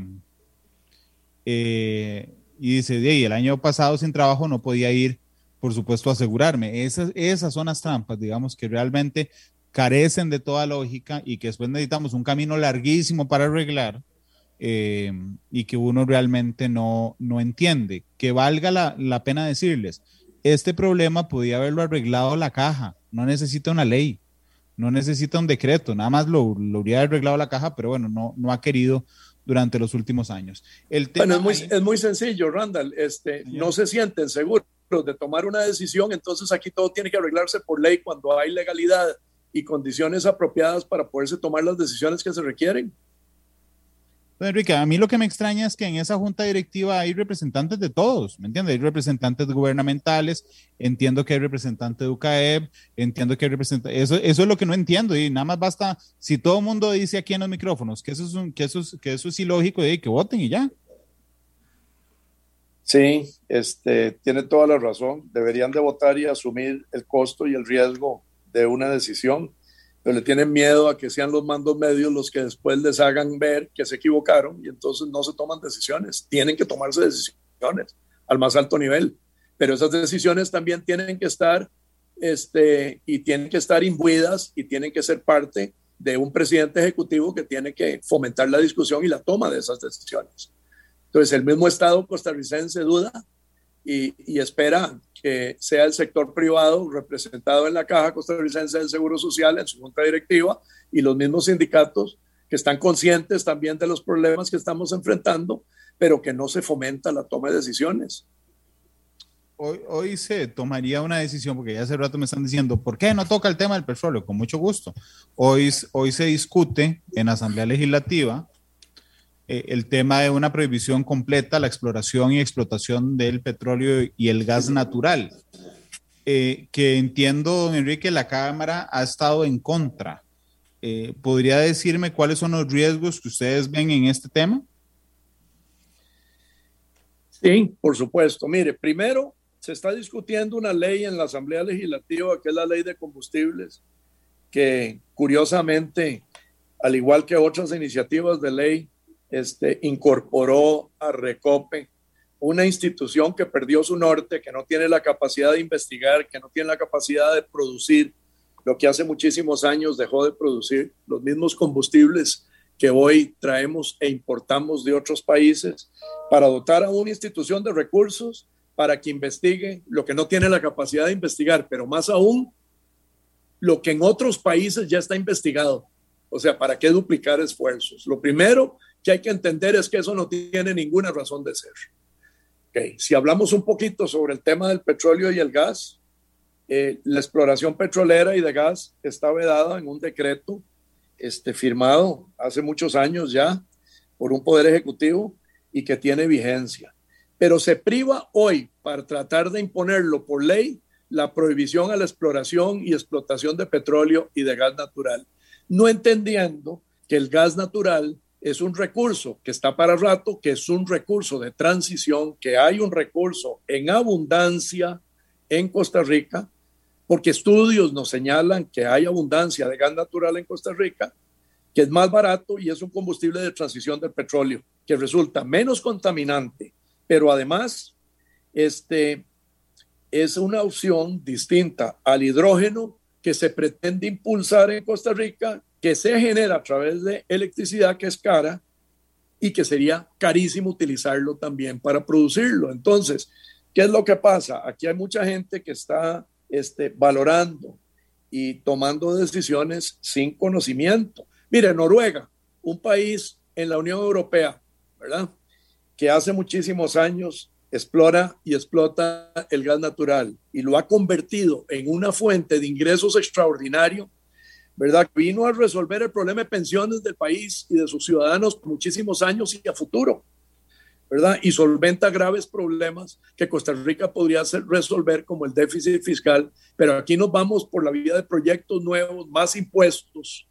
dice, el año pasado sin trabajo no podía ir, por supuesto, a asegurarme. Esas son las trampas, digamos, que realmente carecen de toda lógica y que después necesitamos un camino larguísimo para arreglar, y que uno realmente no entiende. Que valga la pena decirles, este problema podía haberlo arreglado la caja, no necesita una ley, no necesita un decreto, nada más lo hubiera arreglado la caja, pero bueno, no ha querido durante los últimos años. Es muy sencillo, Randall, no se sienten seguros de tomar una decisión, entonces aquí todo tiene que arreglarse por ley cuando hay legalidad y condiciones apropiadas para poderse tomar las decisiones que se requieren. Don Enrique, a mí lo que me extraña es que en esa junta directiva hay representantes de todos, ¿me entiende? Hay representantes gubernamentales, entiendo que hay representantes de UCAEB, entiendo que hay representantes, eso es lo que no entiendo, y nada más basta, si todo el mundo dice aquí en los micrófonos que eso es ilógico, y que voten y ya. Sí, tiene toda la razón, deberían de votar y asumir el costo y el riesgo de una decisión, pero le tienen miedo a que sean los mandos medios los que después les hagan ver que se equivocaron y entonces no se toman decisiones. Tienen que tomarse decisiones al más alto nivel, pero esas decisiones también tienen que estar y tienen que estar imbuidas y tienen que ser parte de un presidente ejecutivo que tiene que fomentar la discusión y la toma de esas decisiones. Entonces el mismo Estado costarricense duda y espera que sea el sector privado representado en la Caja Costarricense del Seguro Social, en su junta directiva, y los mismos sindicatos que están conscientes también de los problemas que estamos enfrentando, pero que no se fomenta la toma de decisiones. Hoy se tomaría una decisión, porque ya hace rato me están diciendo, ¿por qué no toca el tema del petróleo? Con mucho gusto. Hoy se discute en la Asamblea Legislativa el tema de una prohibición completa a la exploración y explotación del petróleo y el gas natural, que entiendo, don Enrique, la Cámara ha estado en contra. ¿Podría decirme cuáles son los riesgos que ustedes ven en este tema? Sí, por supuesto. Mire, primero se está discutiendo una ley en la Asamblea Legislativa, que es la Ley de Combustibles, que curiosamente, al igual que otras iniciativas de ley, incorporó a Recope, una institución que perdió su norte, que no tiene la capacidad de investigar, que no tiene la capacidad de producir lo que hace muchísimos años dejó de producir, los mismos combustibles que hoy traemos e importamos de otros países, para dotar a una institución de recursos para que investigue lo que no tiene la capacidad de investigar, pero más aún lo que en otros países ya está investigado. O sea, ¿para qué duplicar esfuerzos? Lo primero que hay que entender es que eso no tiene ninguna razón de ser. Okay. Si hablamos un poquito sobre el tema del petróleo y el gas, la exploración petrolera y de gas está vedada en un decreto firmado hace muchos años ya por un poder ejecutivo y que tiene vigencia. Pero se priva hoy, para tratar de imponerlo por ley, la prohibición a la exploración y explotación de petróleo y de gas natural, no entendiendo que el gas natural es un recurso que está para rato, que es un recurso de transición, que hay un recurso en abundancia en Costa Rica, porque estudios nos señalan que hay abundancia de gas natural en Costa Rica, que es más barato y es un combustible de transición del petróleo, que resulta menos contaminante, pero además es una opción distinta al hidrógeno que se pretende impulsar en Costa Rica, que se genera a través de electricidad que es cara y que sería carísimo utilizarlo también para producirlo. Entonces, ¿qué es lo que pasa? Aquí hay mucha gente que está valorando y tomando decisiones sin conocimiento. Mire, Noruega, un país en la Unión Europea, ¿verdad?, que hace muchísimos años explora y explota el gas natural y lo ha convertido en una fuente de ingresos extraordinario, ¿verdad? Vino a resolver el problema de pensiones del país y de sus ciudadanos por muchísimos años y a futuro, ¿verdad? Y solventa graves problemas que Costa Rica podría resolver, como el déficit fiscal, pero aquí nos vamos por la vía de proyectos nuevos, más impuestos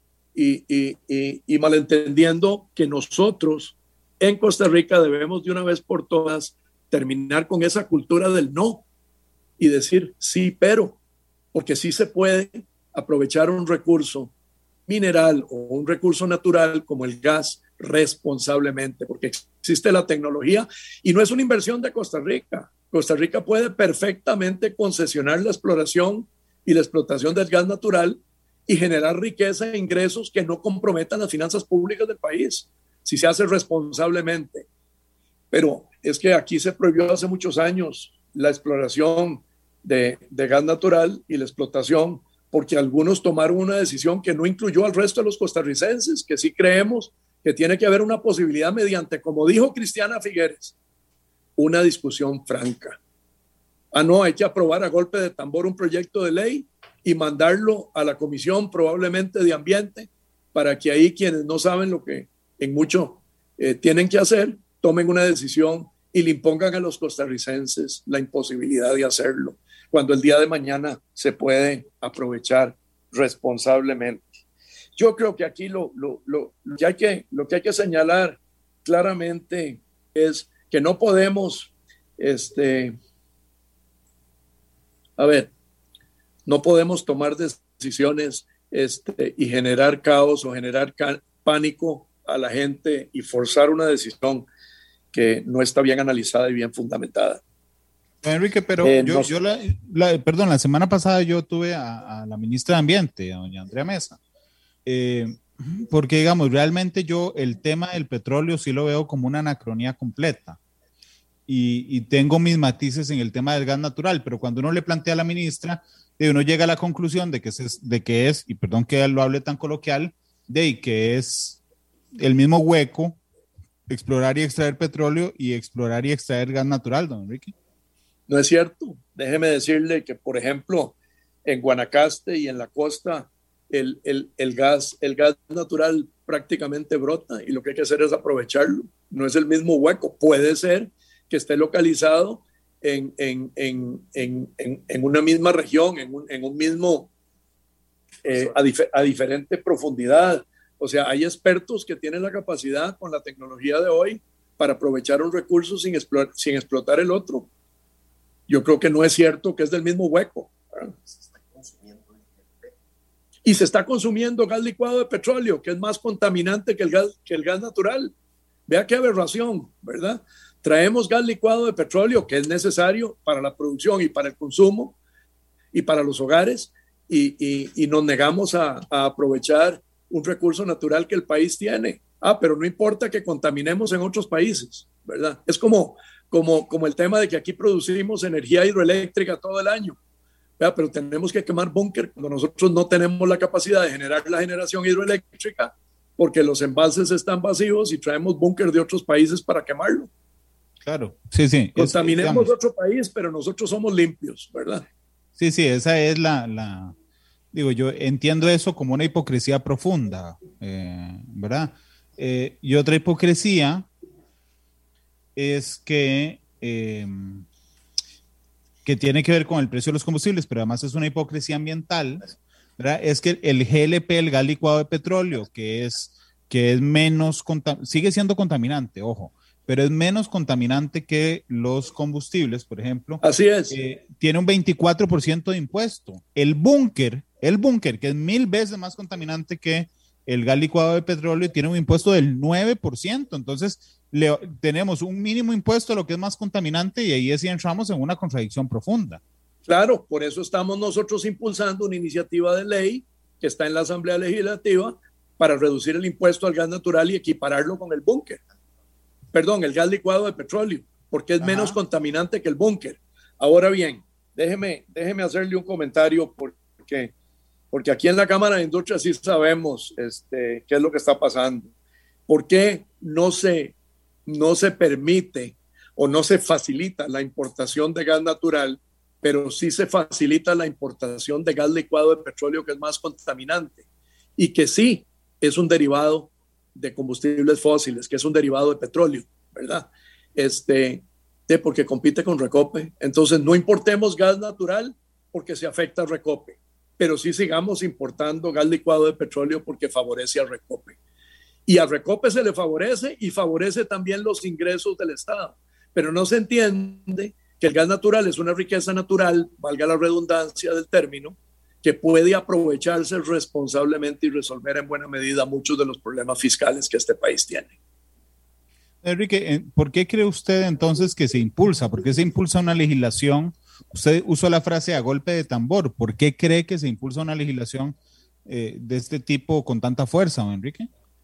y malentendiendo que nosotros en Costa Rica debemos de una vez por todas terminar con esa cultura del no y decir sí, pero, porque sí se puede aprovechar un recurso mineral o un recurso natural como el gas responsablemente, porque existe la tecnología y no es una inversión de Costa Rica. Costa Rica puede perfectamente concesionar la exploración y la explotación del gas natural y generar riqueza e ingresos que no comprometan las finanzas públicas del país, si se hace responsablemente. Pero es que aquí se prohibió hace muchos años la exploración de gas natural y la explotación, porque algunos tomaron una decisión que no incluyó al resto de los costarricenses, que sí creemos que tiene que haber una posibilidad mediante, como dijo Cristiana Figueres, una discusión franca. No, hay que aprobar a golpe de tambor un proyecto de ley y mandarlo a la comisión probablemente de ambiente para que ahí quienes no saben lo que en mucho tienen que hacer, tomen una decisión y le impongan a los costarricenses la imposibilidad de hacerlo, cuando el día de mañana se puede aprovechar responsablemente. Yo creo que aquí lo que hay que señalar claramente es que no podemos, no podemos tomar decisiones y generar caos o generar pánico a la gente y forzar una decisión que no está bien analizada y bien fundamentada. Enrique, pero la semana pasada yo tuve a la ministra de Ambiente, a doña Andrea Mesa, porque digamos, realmente yo el tema del petróleo sí lo veo como una anacronía completa y tengo mis matices en el tema del gas natural, pero cuando uno le plantea a la ministra, uno llega a la conclusión de que es, y perdón que lo hable tan coloquial, de que es el mismo hueco explorar y extraer petróleo y explorar y extraer gas natural, don Enrique. No es cierto. Déjeme decirle que, por ejemplo, en Guanacaste y en la costa, el gas natural prácticamente brota y lo que hay que hacer es aprovecharlo. No es el mismo hueco. Puede ser que esté localizado en una misma región, en un mismo, a diferente profundidad. O sea, hay expertos que tienen la capacidad con la tecnología de hoy para aprovechar un recurso sin explotar el otro. Yo creo que no es cierto que es del mismo hueco. Y se está consumiendo gas licuado de petróleo, que es más contaminante que el gas natural. Vea qué aberración, ¿verdad? Traemos gas licuado de petróleo, que es necesario para la producción y para el consumo y para los hogares, y nos negamos a aprovechar un recurso natural que el país tiene. Pero no importa que contaminemos en otros países, ¿verdad? Es como el tema de que aquí producimos energía hidroeléctrica todo el año, ¿verdad? Pero tenemos que quemar búnker cuando nosotros no tenemos la capacidad de generar la generación hidroeléctrica porque los embalses están vacíos y traemos búnker de otros países para quemarlo. Claro, sí. Contaminemos otro país, pero nosotros somos limpios, ¿verdad? Sí, esa es digo, yo entiendo eso como una hipocresía profunda, ¿verdad? Y otra hipocresía es que tiene que ver con el precio de los combustibles, pero además es una hipocresía ambiental, ¿verdad? Es que el GLP, el gas licuado de petróleo, que es menos, sigue siendo contaminante, ojo, pero es menos contaminante que los combustibles, por ejemplo. Así es. Tiene un 24% de impuesto. El búnker, que es 1000 veces más contaminante que el gas licuado de petróleo tiene un impuesto del 9%. Entonces, tenemos un mínimo impuesto a lo que es más contaminante y ahí sí entramos en una contradicción profunda. Claro, por eso estamos nosotros impulsando una iniciativa de ley que está en la Asamblea Legislativa para reducir el impuesto al gas natural y equipararlo con el búnker. Perdón, el gas licuado de petróleo, porque es menos contaminante que el búnker. Ahora bien, déjeme hacerle un comentario porque aquí en la Cámara de Industria sí sabemos qué es lo que está pasando. ¿Por qué no se permite o no se facilita la importación de gas natural, pero sí se facilita la importación de gas licuado de petróleo, que es más contaminante y que sí es un derivado de combustibles fósiles, que es un derivado de petróleo, ¿verdad? Porque compite con Recope. Entonces no importemos gas natural porque se afecta a Recope, pero sí sigamos importando gas licuado de petróleo porque favorece a Recope. Y a Recope se le favorece y favorece también los ingresos del Estado. Pero no se entiende que el gas natural es una riqueza natural, valga la redundancia del término, que puede aprovecharse responsablemente y resolver en buena medida muchos de los problemas fiscales que este país tiene. Enrique, ¿por qué cree usted entonces que se impulsa? ¿Por qué se impulsa una legislación? Usted usó la frase a golpe de tambor. ¿Por qué cree que se impulsa una legislación de este tipo con tanta fuerza, don Enrique?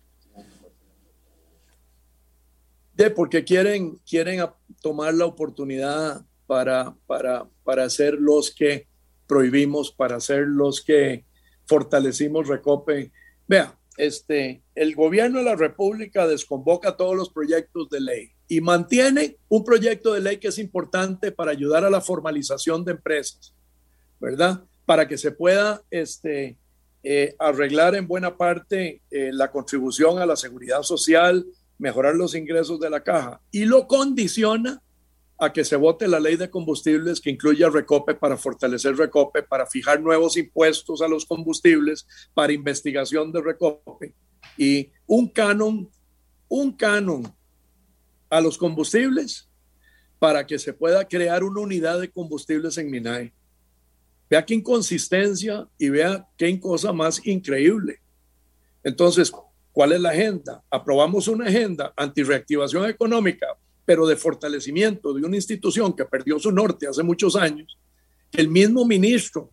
Porque quieren tomar la oportunidad para ser los que prohibimos, para ser los que fortalecimos Recope. Vea, el gobierno de la República desconvoca todos los proyectos de ley y mantiene un proyecto de ley que es importante para ayudar a la formalización de empresas, ¿verdad? Para que se pueda arreglar en buena parte la contribución a la seguridad social, mejorar los ingresos de la caja, y lo condiciona a que se vote la ley de combustibles que incluya Recope para fortalecer Recope, para fijar nuevos impuestos a los combustibles, para investigación de Recope, y un canon a los combustibles para que se pueda crear una unidad de combustibles en MINAE. Vea qué inconsistencia y vea qué cosa más increíble. Entonces, ¿cuál es la agenda? Aprobamos una agenda antirreactivación económica, pero de fortalecimiento de una institución que perdió su norte hace muchos años. El mismo ministro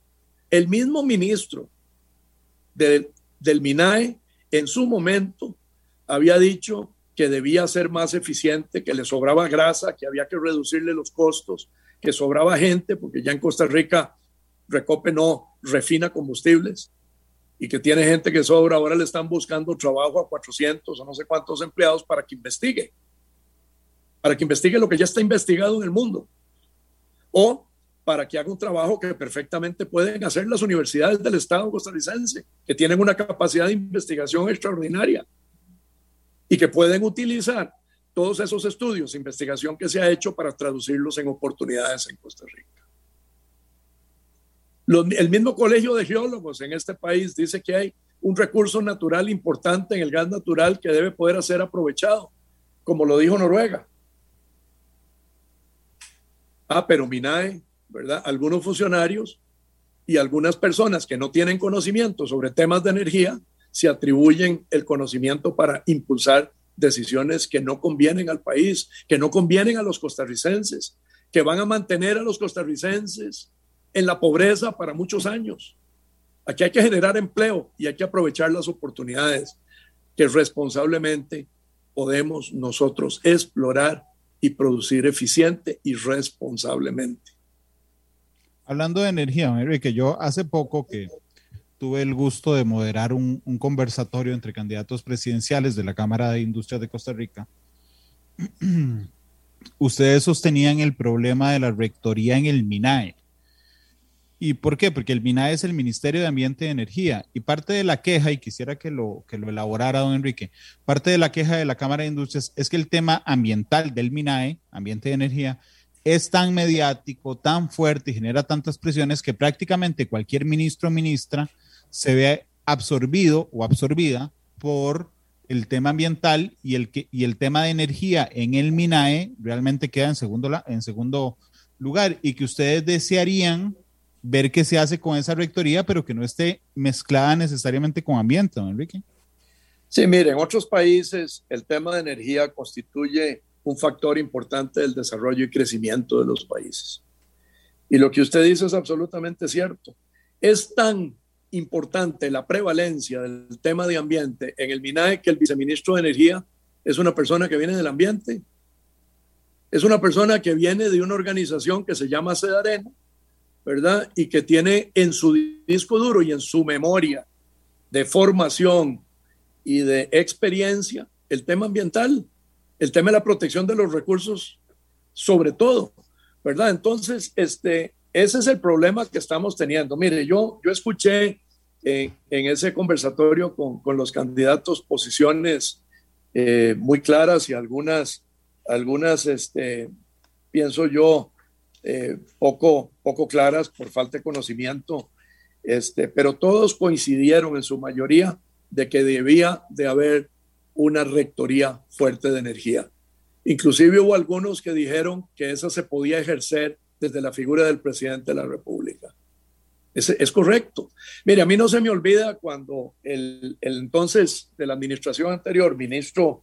del MINAE en su momento había dicho que debía ser más eficiente, que le sobraba grasa, que había que reducirle los costos, que sobraba gente, porque ya en Costa Rica Recope no refina combustibles y que tiene gente que sobra. Ahora le están buscando trabajo a 400 o no sé cuántos empleados para que investigue lo que ya está investigado en el mundo, o para que haga un trabajo que perfectamente pueden hacer las universidades del Estado costarricense, que tienen una capacidad de investigación extraordinaria y que pueden utilizar todos esos estudios de investigación que se ha hecho para traducirlos en oportunidades en Costa Rica. El mismo Colegio de Geólogos en este país dice que hay un recurso natural importante en el gas natural que debe poder ser aprovechado, como lo dijo Noruega. Pero MINAE, ¿verdad? Algunos funcionarios y algunas personas que no tienen conocimiento sobre temas de energía se atribuyen el conocimiento para impulsar decisiones que no convienen al país, que no convienen a los costarricenses, que van a mantener a los costarricenses en la pobreza para muchos años. Aquí hay que generar empleo y hay que aprovechar las oportunidades que responsablemente podemos nosotros explorar y producir eficiente y responsablemente. Hablando de energía, Enrique, yo hace poco que tuve el gusto de moderar un conversatorio entre candidatos presidenciales de la Cámara de Industria de Costa Rica. Ustedes sostenían el problema de la rectoría en el MINAE. ¿Y por qué? Porque el MINAE es el Ministerio de Ambiente y Energía, y parte de la queja, y quisiera que lo elaborara don Enrique, parte de la queja de la Cámara de Industrias es que el tema ambiental del MINAE, Ambiente y Energía, es tan mediático, tan fuerte y genera tantas presiones que prácticamente cualquier ministro o ministra se ve absorbido o absorbida por el tema ambiental, y el tema de energía en el MINAE realmente queda en segundo lugar, y que ustedes desearían ver qué se hace con esa rectoría, pero que no esté mezclada necesariamente con ambiente, don Enrique. Sí, mire, en otros países el tema de energía constituye un factor importante del desarrollo y crecimiento de los países. Y lo que usted dice es absolutamente cierto. Es tan importante la prevalencia del tema de ambiente en el MINAE que el viceministro de Energía es una persona que viene del ambiente. Es una persona que viene de una organización que se llama Sedarena, ¿verdad? Y que tiene en su disco duro y en su memoria de formación y de experiencia el tema ambiental, el tema de la protección de los recursos, sobre todo, ¿verdad? Entonces, ese es el problema que estamos teniendo. Mire, yo escuché en ese conversatorio con los candidatos posiciones muy claras y algunas pienso yo, poco claras por falta de conocimiento, pero todos coincidieron en su mayoría de que debía de haber una rectoría fuerte de energía. Inclusive hubo algunos que dijeron que esa se podía ejercer desde la figura del presidente de la República. Es correcto. Mire, a mí no se me olvida cuando el entonces de la administración anterior, ministro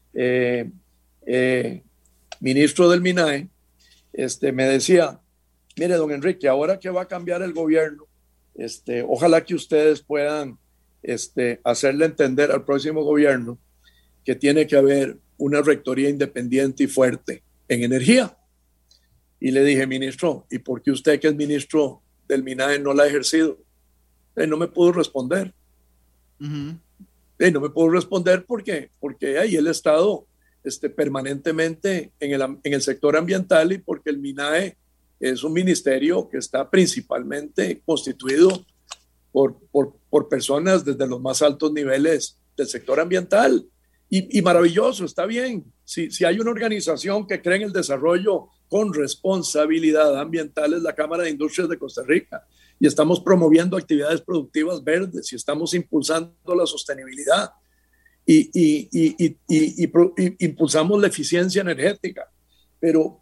del MINAE, me decía, mire, don Enrique, ahora que va a cambiar el gobierno, ojalá que ustedes puedan hacerle entender al próximo gobierno que tiene que haber una rectoría independiente y fuerte en energía. Y le dije, ministro, ¿y por qué usted, que es ministro del MINAE, no la ha ejercido? No me pudo responder. No me pudo responder porque ahí él ha estado permanentemente en el sector ambiental, y porque el MINAE es un ministerio que está principalmente constituido por personas desde los más altos niveles del sector ambiental. Y maravilloso, está bien. Si hay una organización que cree en el desarrollo con responsabilidad ambiental, es la Cámara de Industrias de Costa Rica, y estamos promoviendo actividades productivas verdes y estamos impulsando la sostenibilidad y impulsamos la eficiencia energética, pero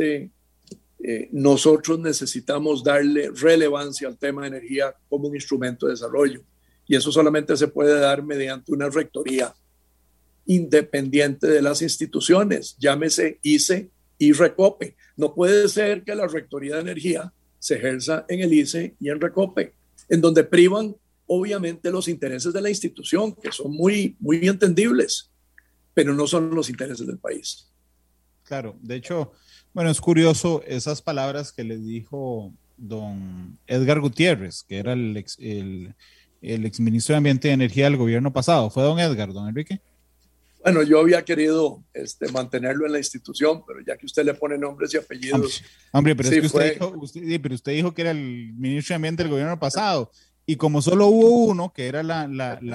nosotros necesitamos darle relevancia al tema de energía como un instrumento de desarrollo, y eso solamente se puede dar mediante una rectoría independiente de las instituciones, llámese ICE y Recope. No puede ser que la rectoría de energía se ejerza en el ICE y en Recope, en donde privan obviamente los intereses de la institución, que son muy, muy entendibles, pero no son los intereses del país. Claro, de hecho, bueno, es curioso esas palabras que le dijo don Edgar Gutiérrez, que era el exministro de Ambiente y Energía del gobierno pasado. ¿Fue don Edgar, don Enrique? Bueno, yo había querido mantenerlo en la institución, pero ya que usted le pone nombres y apellidos. Hombre, pero sí, es que usted dijo que era el ministro de Ambiente del gobierno pasado, y como solo hubo uno, que era la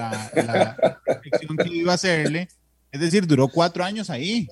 elección que iba a hacerle, es decir, duró 4 años ahí.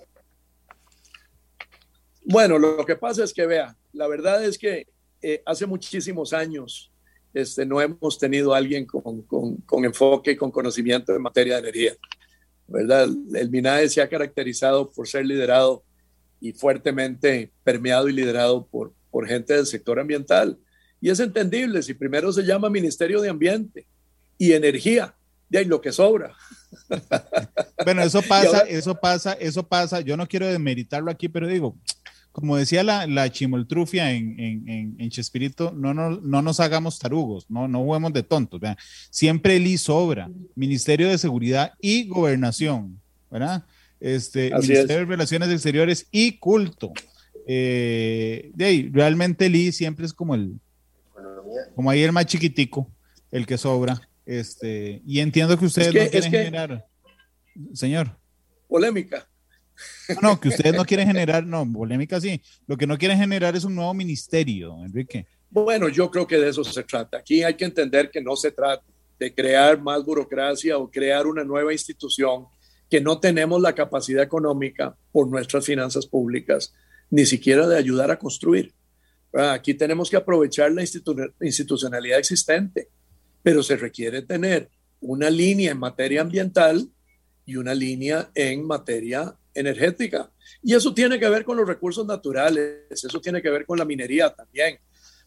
Bueno, lo que pasa es que, vea, la verdad es que hace muchísimos años no hemos tenido a alguien con enfoque y con conocimiento en materia de energía, ¿verdad? El MINAE se ha caracterizado por ser liderado y fuertemente permeado y liderado por gente del sector ambiental. Y es entendible, si primero se llama Ministerio de Ambiente y Energía, de ahí lo que sobra. Bueno, eso pasa. Yo no quiero demeritarlo aquí, pero digo, como decía la chimoltrufia en Chespirito, no nos hagamos tarugos, no juguemos de tontos, ¿verdad? Siempre el I sobra, Ministerio de Seguridad y Gobernación, ¿verdad? Ministerio de Relaciones Exteriores y Culto. De ahí, realmente el I siempre es como ahí el más chiquitico, el que sobra. Y entiendo que ustedes no quieren generar, señor. Polémica. No, que ustedes no quieren generar, no, polémica sí. Lo que no quieren generar es un nuevo ministerio, Enrique. Bueno, yo creo que de eso se trata. Aquí hay que entender que no se trata de crear más burocracia o crear una nueva institución que no tenemos la capacidad económica por nuestras finanzas públicas, ni siquiera de ayudar a construir. Aquí tenemos que aprovechar la institucionalidad existente, pero se requiere tener una línea en materia ambiental y una línea en materia energética. Y eso tiene que ver con los recursos naturales, eso tiene que ver con la minería también.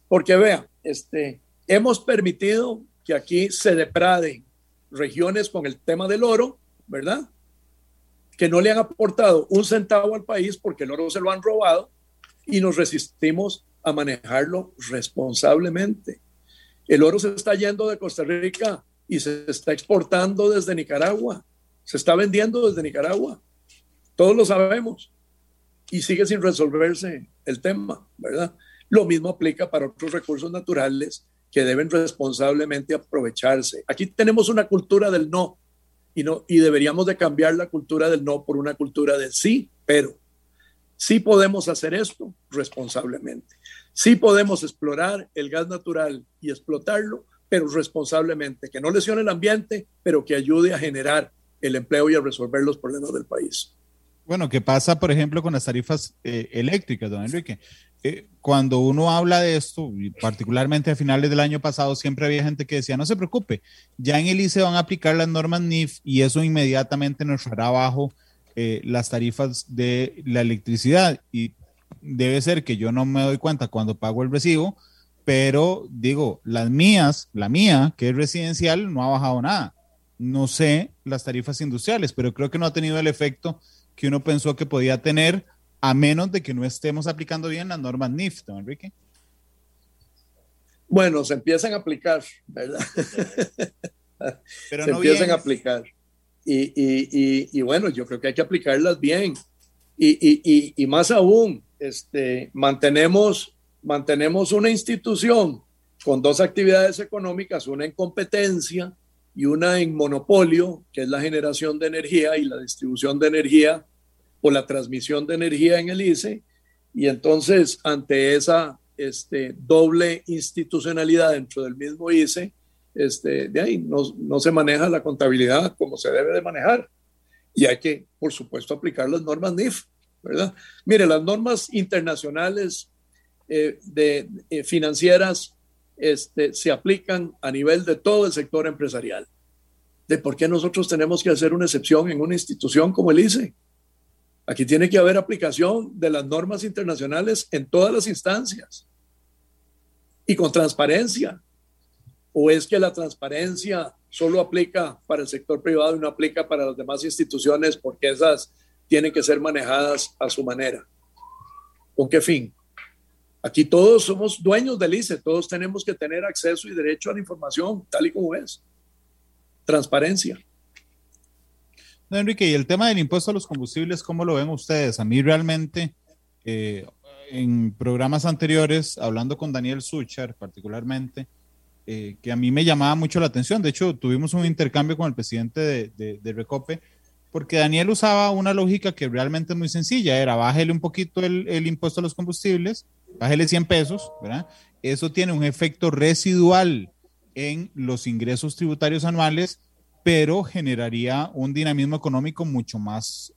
Porque vea, hemos permitido que aquí se depraden regiones con el tema del oro, ¿verdad? Que no le han aportado un centavo al país porque el oro se lo han robado y nos resistimos a manejarlo responsablemente. El oro se está yendo de Costa Rica y se está exportando desde Nicaragua. Se está vendiendo desde Nicaragua. Todos lo sabemos. Y sigue sin resolverse el tema, ¿verdad? Lo mismo aplica para otros recursos naturales que deben responsablemente aprovecharse. Aquí tenemos una cultura del no y deberíamos de cambiar la cultura del no por una cultura del sí, pero sí podemos hacer esto responsablemente. Sí podemos explorar el gas natural y explotarlo, pero responsablemente, que no lesione el ambiente, pero que ayude a generar el empleo y a resolver los problemas del país. Bueno, ¿qué pasa, por ejemplo, con las tarifas eléctricas, don Enrique? Cuando uno habla de esto, y particularmente a finales del año pasado, siempre había gente que decía, no se preocupe, ya en el ICE van a aplicar las normas NIF y eso inmediatamente nos traerá abajo las tarifas de la electricidad. Y debe ser que yo no me doy cuenta cuando pago el recibo, pero digo, la mía, que es residencial, no ha bajado nada. No sé las tarifas industriales, pero creo que no ha tenido el efecto que uno pensó que podía tener, a menos de que no estemos aplicando bien las normas NIF, don Enrique. Bueno, se empiezan a aplicar, ¿verdad? Pero se no empiezan bien. a aplicar. Y bueno, yo creo que hay que aplicarlas bien. Y más aún, mantenemos una institución con dos actividades económicas, una en competencia y una en monopolio, que es la generación de energía y la distribución de energía o la transmisión de energía en el ICE. Y entonces, ante esa doble institucionalidad dentro del mismo ICE, de ahí no se maneja la contabilidad como se debe de manejar. Y hay que, por supuesto, aplicar las normas NIF, ¿verdad? Mire, las normas internacionales financieras se aplican a nivel de todo el sector empresarial. ¿De por qué nosotros tenemos que hacer una excepción en una institución como el ICE? Aquí tiene que haber aplicación de las normas internacionales en todas las instancias y con transparencia. ¿O es que la transparencia solo aplica para el sector privado y no aplica para las demás instituciones porque esas tienen que ser manejadas a su manera? ¿Con qué fin? Aquí todos somos dueños del ICE, todos tenemos que tener acceso y derecho a la información, tal y como es. Transparencia. No, Enrique, y el tema del impuesto a los combustibles, ¿cómo lo ven ustedes? A mí realmente, en programas anteriores, hablando con Daniel Suchar particularmente, que a mí me llamaba mucho la atención. De hecho, tuvimos un intercambio con el presidente de Recope, porque Daniel usaba una lógica que realmente es muy sencilla, era bájele un poquito el impuesto a los combustibles, bájele 100 pesos, ¿verdad? Eso tiene un efecto residual en los ingresos tributarios anuales, pero generaría un dinamismo económico mucho más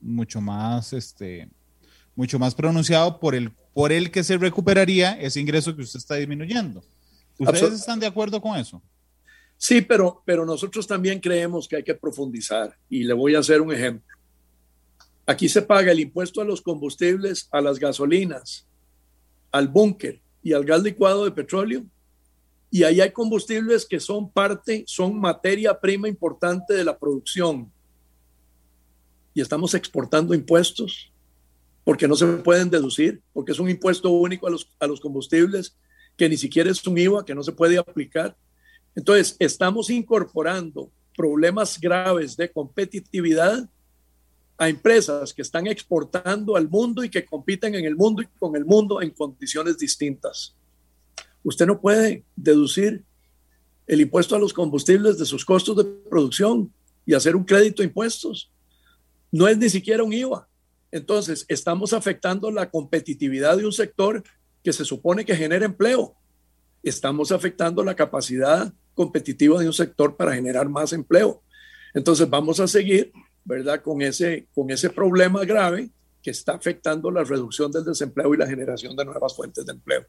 pronunciado por el que se recuperaría ese ingreso que usted está disminuyendo. ¿Ustedes están de acuerdo con eso? Sí, pero nosotros también creemos que hay que profundizar y le voy a hacer un ejemplo. Aquí se paga el impuesto a los combustibles, a las gasolinas, al búnker y al gas licuado de petróleo, y ahí hay combustibles que son materia prima importante de la producción, y estamos exportando impuestos porque no se pueden deducir, porque es un impuesto único a los combustibles que ni siquiera es un IVA, que no se puede aplicar. Entonces, estamos incorporando problemas graves de competitividad a empresas que están exportando al mundo y que compiten en el mundo y con el mundo en condiciones distintas. Usted no puede deducir el impuesto a los combustibles de sus costos de producción y hacer un crédito de impuestos. No es ni siquiera un IVA. Entonces, estamos afectando la competitividad de un sector que se supone que genera empleo. Estamos afectando la capacidad competitiva de un sector para generar más empleo. Entonces, vamos a seguir, ¿verdad?, con ese problema grave que está afectando la reducción del desempleo y la generación de nuevas fuentes de empleo.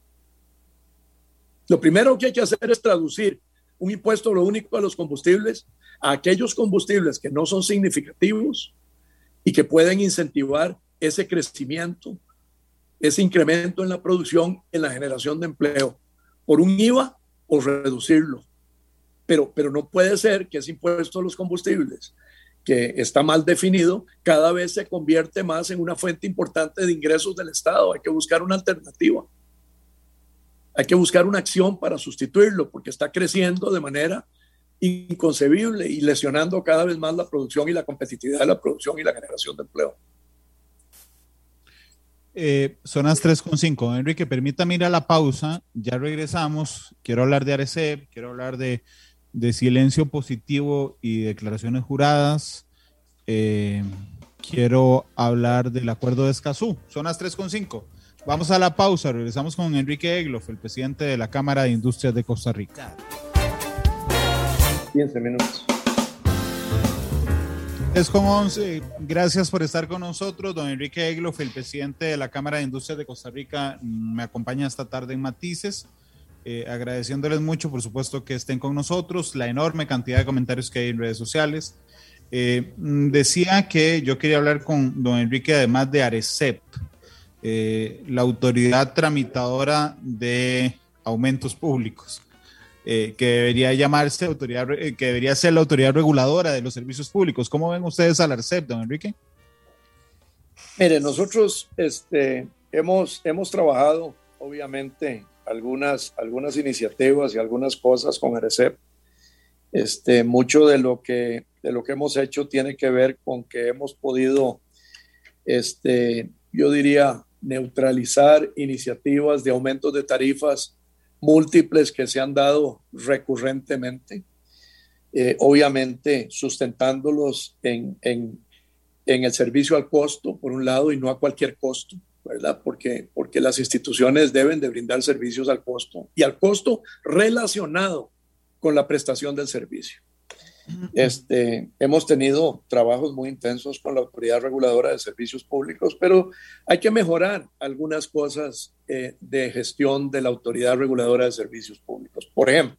Lo primero que hay que hacer es traducir un impuesto lo único a los combustibles a aquellos combustibles que no son significativos y que pueden incentivar ese crecimiento, ese incremento en la producción, en la generación de empleo. por un IVA o reducirlo. Pero no puede ser que ese impuesto a los combustibles, que está mal definido, cada vez se convierte más en una fuente importante de ingresos del Estado. Hay que buscar una alternativa. Hay que buscar una acción para sustituirlo, porque está creciendo de manera inconcebible y lesionando cada vez más la producción y la competitividad de la producción y la generación de empleo. Son las 3:05. Enrique, permítame ir a la pausa. Ya regresamos. Quiero hablar de ARECEP, quiero hablar de silencio positivo y declaraciones juradas. Quiero hablar del acuerdo de Escazú. Son las 3:05. Vamos a la pausa. Regresamos con Enrique Egloff, el presidente de la Cámara de Industrias de Costa Rica. 15 minutos. 3:11. Gracias por estar con nosotros. Don Enrique Egloff, el presidente de la Cámara de Industrias de Costa Rica, me acompaña esta tarde en Matices. Agradeciéndoles mucho, por supuesto, que estén con nosotros, la enorme cantidad de comentarios que hay en redes sociales. Decía que yo quería hablar con don Enrique, además de ARECEP, la autoridad tramitadora de aumentos públicos, que debería llamarse autoridad, que debería ser la autoridad reguladora de los servicios públicos. ¿Cómo ven ustedes al ARECEP, don Enrique? Mire, nosotros hemos trabajado, obviamente, algunas iniciativas y algunas cosas con ARECEP. Mucho de lo que hemos hecho tiene que ver con que hemos podido, yo diría, neutralizar iniciativas de aumentos de tarifas múltiples que se han dado recurrentemente, obviamente sustentándolos en el servicio al costo, por un lado, y no a cualquier costo, ¿verdad? Porque las instituciones deben de brindar servicios al costo y al costo relacionado con la prestación del servicio. Hemos tenido trabajos muy intensos con la Autoridad Reguladora de Servicios Públicos, pero hay que mejorar algunas cosas de gestión de la Autoridad Reguladora de Servicios Públicos. Por ejemplo,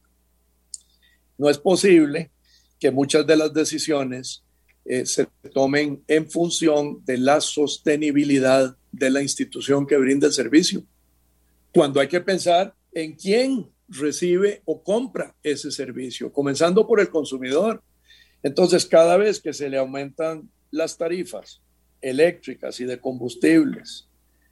no es posible que muchas de las decisiones se tomen en función de la sostenibilidad de la institución que brinda el servicio, cuando hay que pensar en quién recibe o compra ese servicio, comenzando por el consumidor. Entonces, cada vez que se le aumentan las tarifas eléctricas y de combustibles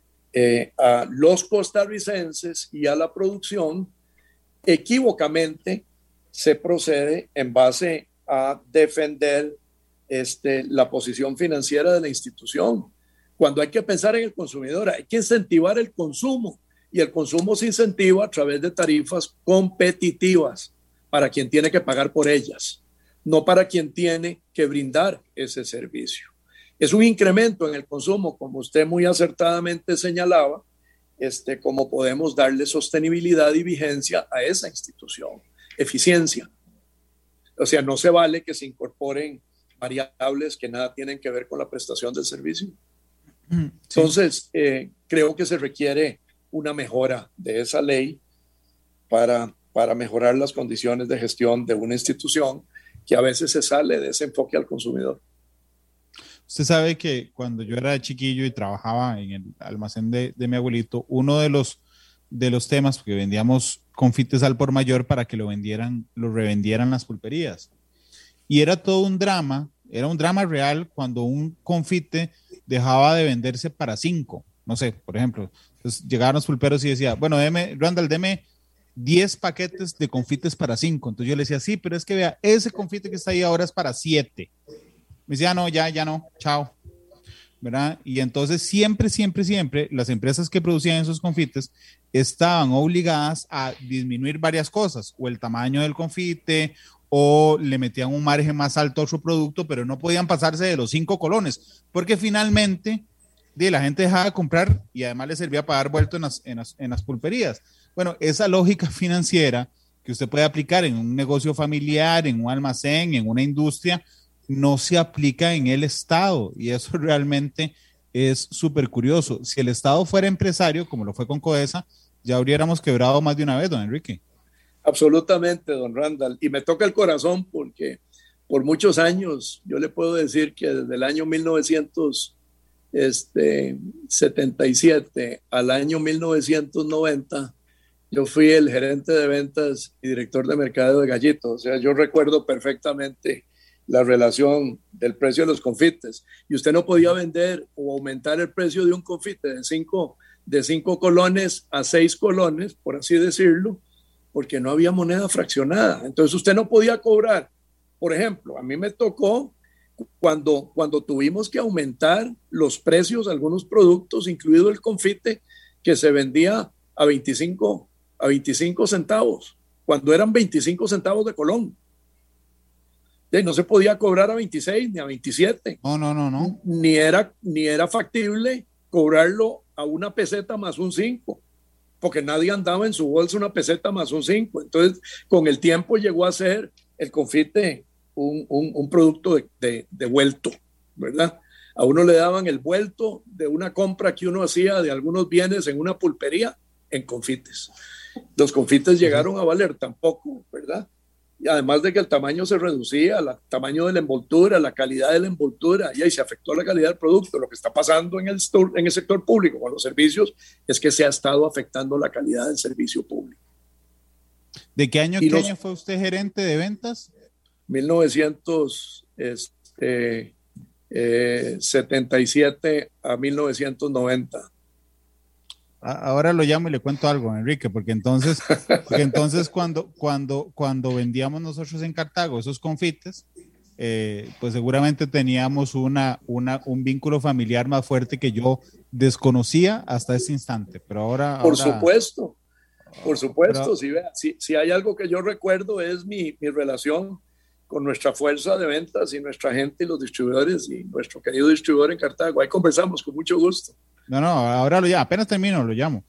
a los costarricenses y a la producción, equívocamente se procede en base a defender la posición financiera de la institución, cuando hay que pensar en el consumidor. Hay que incentivar el consumo, y el consumo se incentiva a través de tarifas competitivas para quien tiene que pagar por ellas, no para quien tiene que brindar ese servicio. Es un incremento en el consumo, como usted muy acertadamente señalaba, cómo podemos darle sostenibilidad y vigencia a esa institución, eficiencia. O sea, no se vale que se incorporen variables que nada tienen que ver con la prestación del servicio. Sí. Entonces, creo que se requiere una mejora de esa ley para mejorar las condiciones de gestión de una institución que a veces se sale de ese enfoque al consumidor. Usted sabe que cuando yo era chiquillo y trabajaba en el almacén de mi abuelito, uno de los temas, porque vendíamos confites al por mayor para que lo revendieran las pulperías. Y era todo un drama, era un drama real cuando un confite dejaba de venderse para 5. No sé, por ejemplo, entonces llegaban los pulperos y decía, bueno, Randall, deme 10 paquetes de confites para 5. Entonces yo le decía, sí, pero es que vea, ese confite que está ahí ahora es para 7. Me decía, no, ya no, chao, ¿verdad? Y entonces siempre las empresas que producían esos confites estaban obligadas a disminuir varias cosas, o el tamaño del confite, o le metían un margen más alto a otro producto, pero no podían pasarse de los 5 colones, porque finalmente la gente dejaba de comprar y además le servía para dar vuelto en las pulperías. Bueno, esa lógica financiera que usted puede aplicar en un negocio familiar, en un almacén, en una industria, no se aplica en el Estado, y eso realmente es súper curioso. Si el Estado fuera empresario, como lo fue con CODESA, ya habríamos quebrado más de una vez, don Enrique. Absolutamente, don Randall, y me toca el corazón porque por muchos años, yo le puedo decir que desde el año 1977 al año 1990, Yo fui el gerente de ventas y director de mercadeo de Gallito. O sea, yo recuerdo perfectamente la relación del precio de los confites. Y usted no podía vender o aumentar el precio de un confite de 5 colones a 6 colones, por así decirlo, porque no había moneda fraccionada. Entonces usted no podía cobrar. Por ejemplo, a mí me tocó cuando tuvimos que aumentar los precios de algunos productos, incluido el confite, que se vendía a 25 centavos, cuando eran 25 centavos de colón. No se podía cobrar a 26 ni a 27. No. Ni era factible cobrarlo a una peseta más un 5, porque nadie andaba en su bolsa una peseta más un 5. Entonces, con el tiempo llegó a ser el confite un producto de vuelto, ¿verdad? A uno le daban el vuelto de una compra que uno hacía de algunos bienes en una pulpería en confites. Los confites llegaron a valer tan poco, ¿verdad? Y además de que el tamaño se reducía, el tamaño de la envoltura, la calidad de la envoltura, y ahí se afectó la calidad del producto. Lo que está pasando en el sector público con los servicios es que se ha estado afectando la calidad del servicio público. ¿De qué año fue usted gerente de ventas? 1977 a 1990. Ahora lo llamo y le cuento algo, Enrique, porque entonces cuando vendíamos nosotros en Cartago esos confites, pues seguramente teníamos un vínculo familiar más fuerte que yo desconocía hasta ese instante, pero ahora... Por supuesto, pero, si hay algo que yo recuerdo es mi relación con nuestra fuerza de ventas y nuestra gente y los distribuidores y nuestro querido distribuidor en Cartago. Ahí conversamos con mucho gusto. No, ahora lo llamo, apenas termino, lo llamo.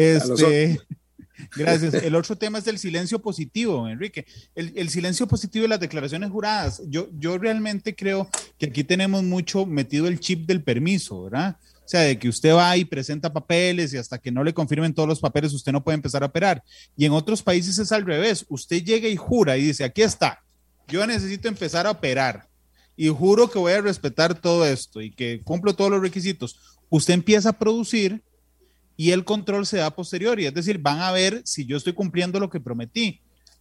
Gracias. El otro tema es el silencio positivo, Enrique. El silencio positivo de las declaraciones juradas. Yo realmente creo que aquí tenemos mucho metido el chip del permiso, ¿verdad? O sea, de que usted va y presenta papeles y hasta que no le confirmen todos los papeles, usted no puede empezar a operar. Y en otros países es al revés. Usted llega y jura y dice, aquí está, yo necesito empezar a operar y juro que voy a respetar todo esto y que cumplo todos los requisitos. Usted empieza a producir y el control se da posterior, y es decir, van a ver si yo estoy cumpliendo lo que prometí.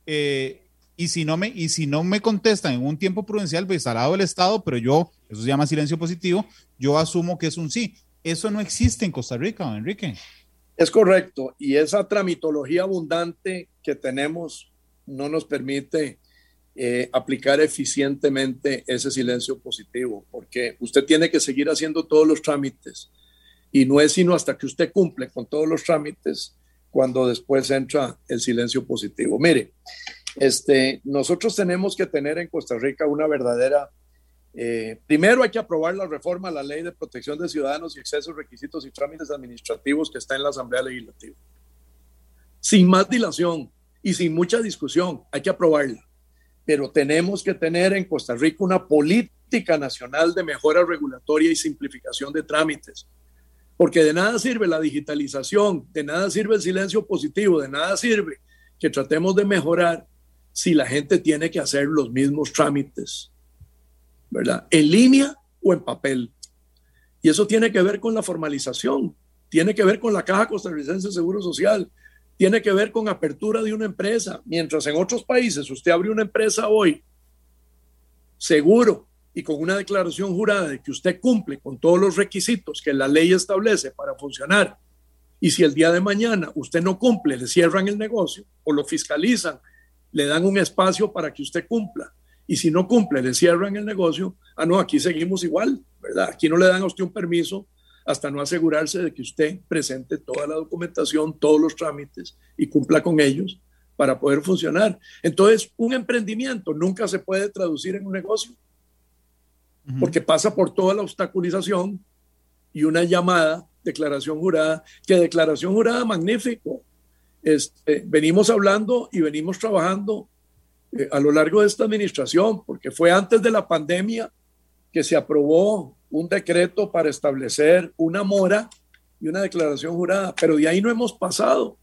Y si no me contestan en un tiempo prudencial, pues al lado del Estado, pero eso se llama silencio positivo, yo asumo que es un sí. Eso no existe en Costa Rica, Enrique. Es correcto, y esa tramitología abundante que tenemos no nos permite aplicar eficientemente ese silencio positivo, porque usted tiene que seguir haciendo todos los trámites y no es sino hasta que usted cumple con todos los trámites cuando después entra el silencio positivo. Mire, nosotros tenemos que tener en Costa Rica una verdadera, primero hay que aprobar la reforma a la Ley de Protección de Ciudadanos y Accesos, Requisitos y Trámites Administrativos que está en la Asamblea Legislativa. Sin más dilación y sin mucha discusión, hay que aprobarla. Pero tenemos que tener en Costa Rica una política nacional de mejora regulatoria y simplificación de trámites, porque de nada sirve la digitalización, de nada sirve el silencio positivo, de nada sirve que tratemos de mejorar si la gente tiene que hacer los mismos trámites, ¿verdad? En línea o en papel. Y eso tiene que ver con la formalización, tiene que ver con la Caja Costarricense de Seguro Social, tiene que ver con apertura de una empresa. Mientras en otros países usted abre una empresa hoy, seguro y con una declaración jurada de que usted cumple con todos los requisitos que la ley establece para funcionar, y si el día de mañana usted no cumple, le cierran el negocio o lo fiscalizan, le dan un espacio para que usted cumpla, y si no cumple, le cierran el negocio. No, aquí seguimos igual, ¿verdad? Aquí no le dan a usted un permiso hasta no asegurarse de que usted presente toda la documentación, todos los trámites y cumpla con ellos para poder funcionar. Entonces, un emprendimiento nunca se puede traducir en un negocio, porque pasa por toda la obstaculización y una llamada declaración jurada, que declaración jurada magnífico. Venimos hablando y venimos trabajando a lo largo de esta administración, porque fue antes de la pandemia que se aprobó un decreto para establecer una mora y una declaración jurada, pero de ahí no hemos pasado.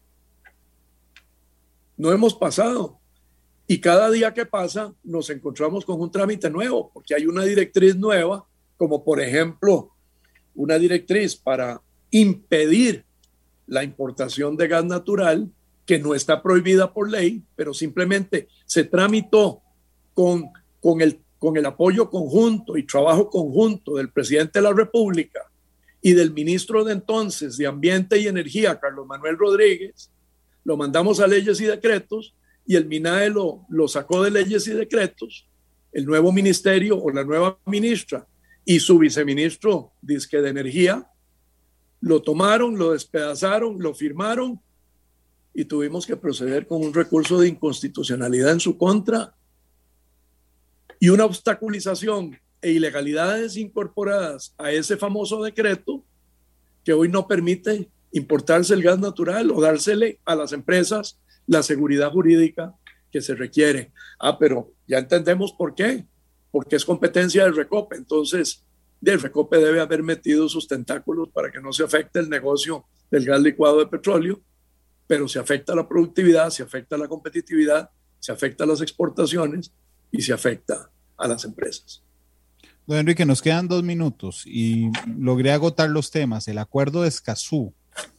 Y cada día que pasa nos encontramos con un trámite nuevo, porque hay una directriz nueva, como por ejemplo una directriz para impedir la importación de gas natural que no está prohibida por ley, pero simplemente se tramitó con el apoyo conjunto y trabajo conjunto del presidente de la República y del ministro de entonces de Ambiente y Energía, Carlos Manuel Rodríguez, lo mandamos a leyes y decretos y el MINAE lo sacó de leyes y decretos, el nuevo ministerio o la nueva ministra y su viceministro, dizque de Energía, lo tomaron, lo despedazaron, lo firmaron y tuvimos que proceder con un recurso de inconstitucionalidad en su contra y una obstaculización e ilegalidades incorporadas a ese famoso decreto que hoy no permite importarse el gas natural o dársele a las empresas la seguridad jurídica que se requiere. Pero ya entendemos por qué, porque es competencia del Recope. Entonces, el Recope debe haber metido sus tentáculos para que no se afecte el negocio del gas licuado de petróleo, pero se afecta la productividad, se afecta la competitividad, se afecta las exportaciones y se afecta a las empresas. Don Enrique, nos quedan 2 minutos y logré agotar los temas. El acuerdo de Escazú.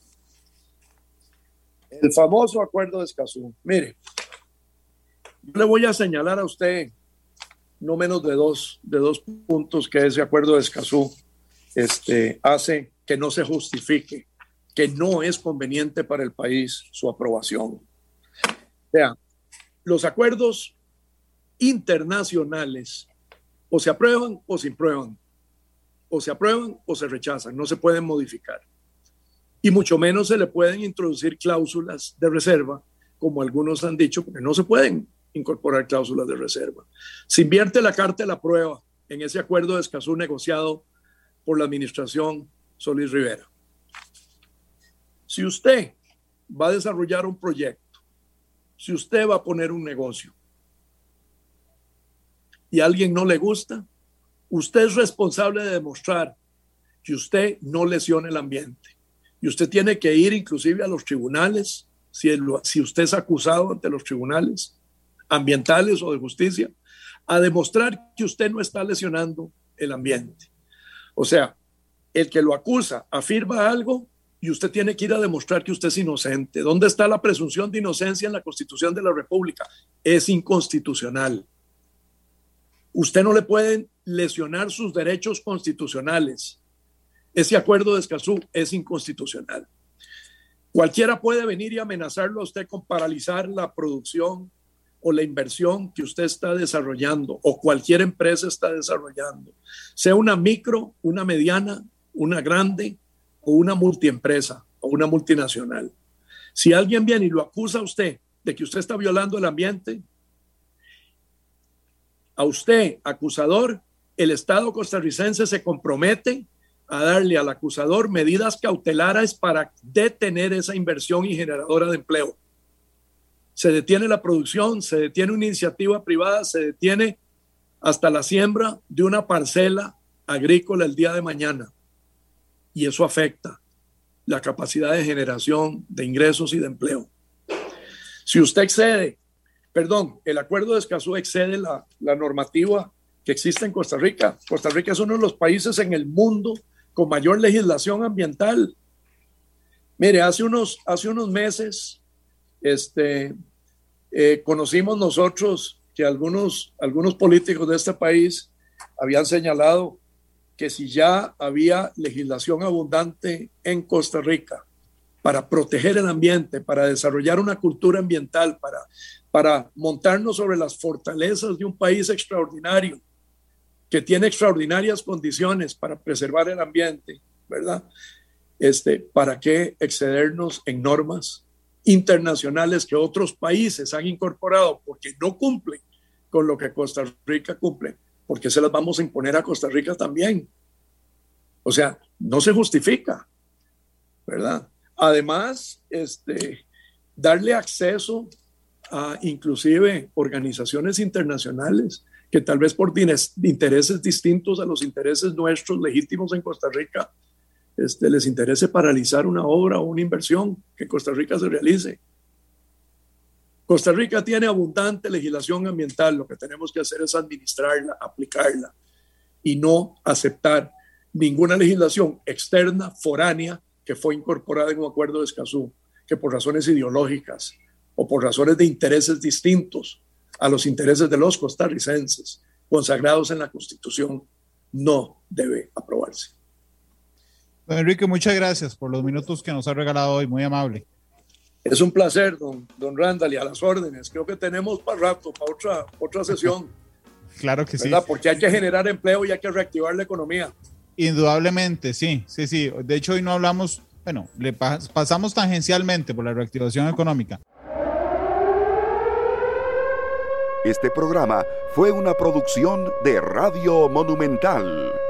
El famoso acuerdo de Escazú. Mire, yo le voy a señalar a usted no menos de dos puntos que ese acuerdo de Escazú hace que no se justifique, que no es conveniente para el país su aprobación. Vean, los acuerdos internacionales o se aprueban o se imprueban, o se aprueban o se rechazan, no se pueden modificar. Y mucho menos se le pueden introducir cláusulas de reserva, como algunos han dicho, porque no se pueden incorporar cláusulas de reserva. Se invierte la carta de la prueba en ese acuerdo de Escazú negociado por la administración Solís Rivera. Si usted va a desarrollar un proyecto, si usted va a poner un negocio y a alguien no le gusta, usted es responsable de demostrar que usted no lesiona el ambiente. Y usted tiene que ir inclusive a los tribunales, si usted es acusado ante los tribunales ambientales o de justicia, a demostrar que usted no está lesionando el ambiente. O sea, el que lo acusa afirma algo y usted tiene que ir a demostrar que usted es inocente. ¿Dónde está la presunción de inocencia en la Constitución de la República? Es inconstitucional. Usted no le puede lesionar sus derechos constitucionales. Ese acuerdo de Escazú es inconstitucional. Cualquiera puede venir y amenazarlo a usted con paralizar la producción o la inversión que usted está desarrollando o cualquier empresa está desarrollando, sea una micro, una mediana, una grande o una multiempresa o una multinacional. Si alguien viene y lo acusa a usted de que usted está violando el ambiente, a usted, acusador, el Estado costarricense se compromete a darle al acusador medidas cautelares para detener esa inversión y generadora de empleo. Se detiene la producción, se detiene una iniciativa privada, se detiene hasta la siembra de una parcela agrícola el día de mañana. Y eso afecta la capacidad de generación de ingresos y de empleo. Si usted el acuerdo de Escazú excede la normativa que existe en Costa Rica. Costa Rica es uno de los países en el mundo con mayor legislación ambiental. Mire, hace unos meses conocimos nosotros que algunos políticos de este país habían señalado que si ya había legislación abundante en Costa Rica para proteger el ambiente, para desarrollar una cultura ambiental, para montarnos sobre las fortalezas de un país extraordinario, que tiene extraordinarias condiciones para preservar el ambiente, ¿verdad? ¿Para qué excedernos en normas internacionales que otros países han incorporado porque no cumplen con lo que Costa Rica cumple? ¿Por qué se las vamos a imponer a Costa Rica también? O sea, no se justifica, ¿verdad? Además, darle acceso a inclusive organizaciones internacionales que tal vez por intereses distintos a los intereses nuestros legítimos en Costa Rica, les interese paralizar una obra o una inversión que en Costa Rica se realice. Costa Rica tiene abundante legislación ambiental, lo que tenemos que hacer es administrarla, aplicarla y no aceptar ninguna legislación externa, foránea, que fue incorporada en un acuerdo de Escazú. que por razones ideológicas o por razones de intereses distintos a los intereses de los costarricenses consagrados en la Constitución, no debe aprobarse. Don Enrique, muchas gracias por los minutos que nos ha regalado hoy, muy amable. Es un placer, don Randall, y a las órdenes. Creo que tenemos para rato, para otra sesión. Claro que ¿verdad? sí. Porque hay que generar empleo y hay que reactivar la economía. Indudablemente, sí. De hecho, hoy no hablamos, bueno, pasamos tangencialmente por la reactivación económica. Este programa fue una producción de Radio Monumental.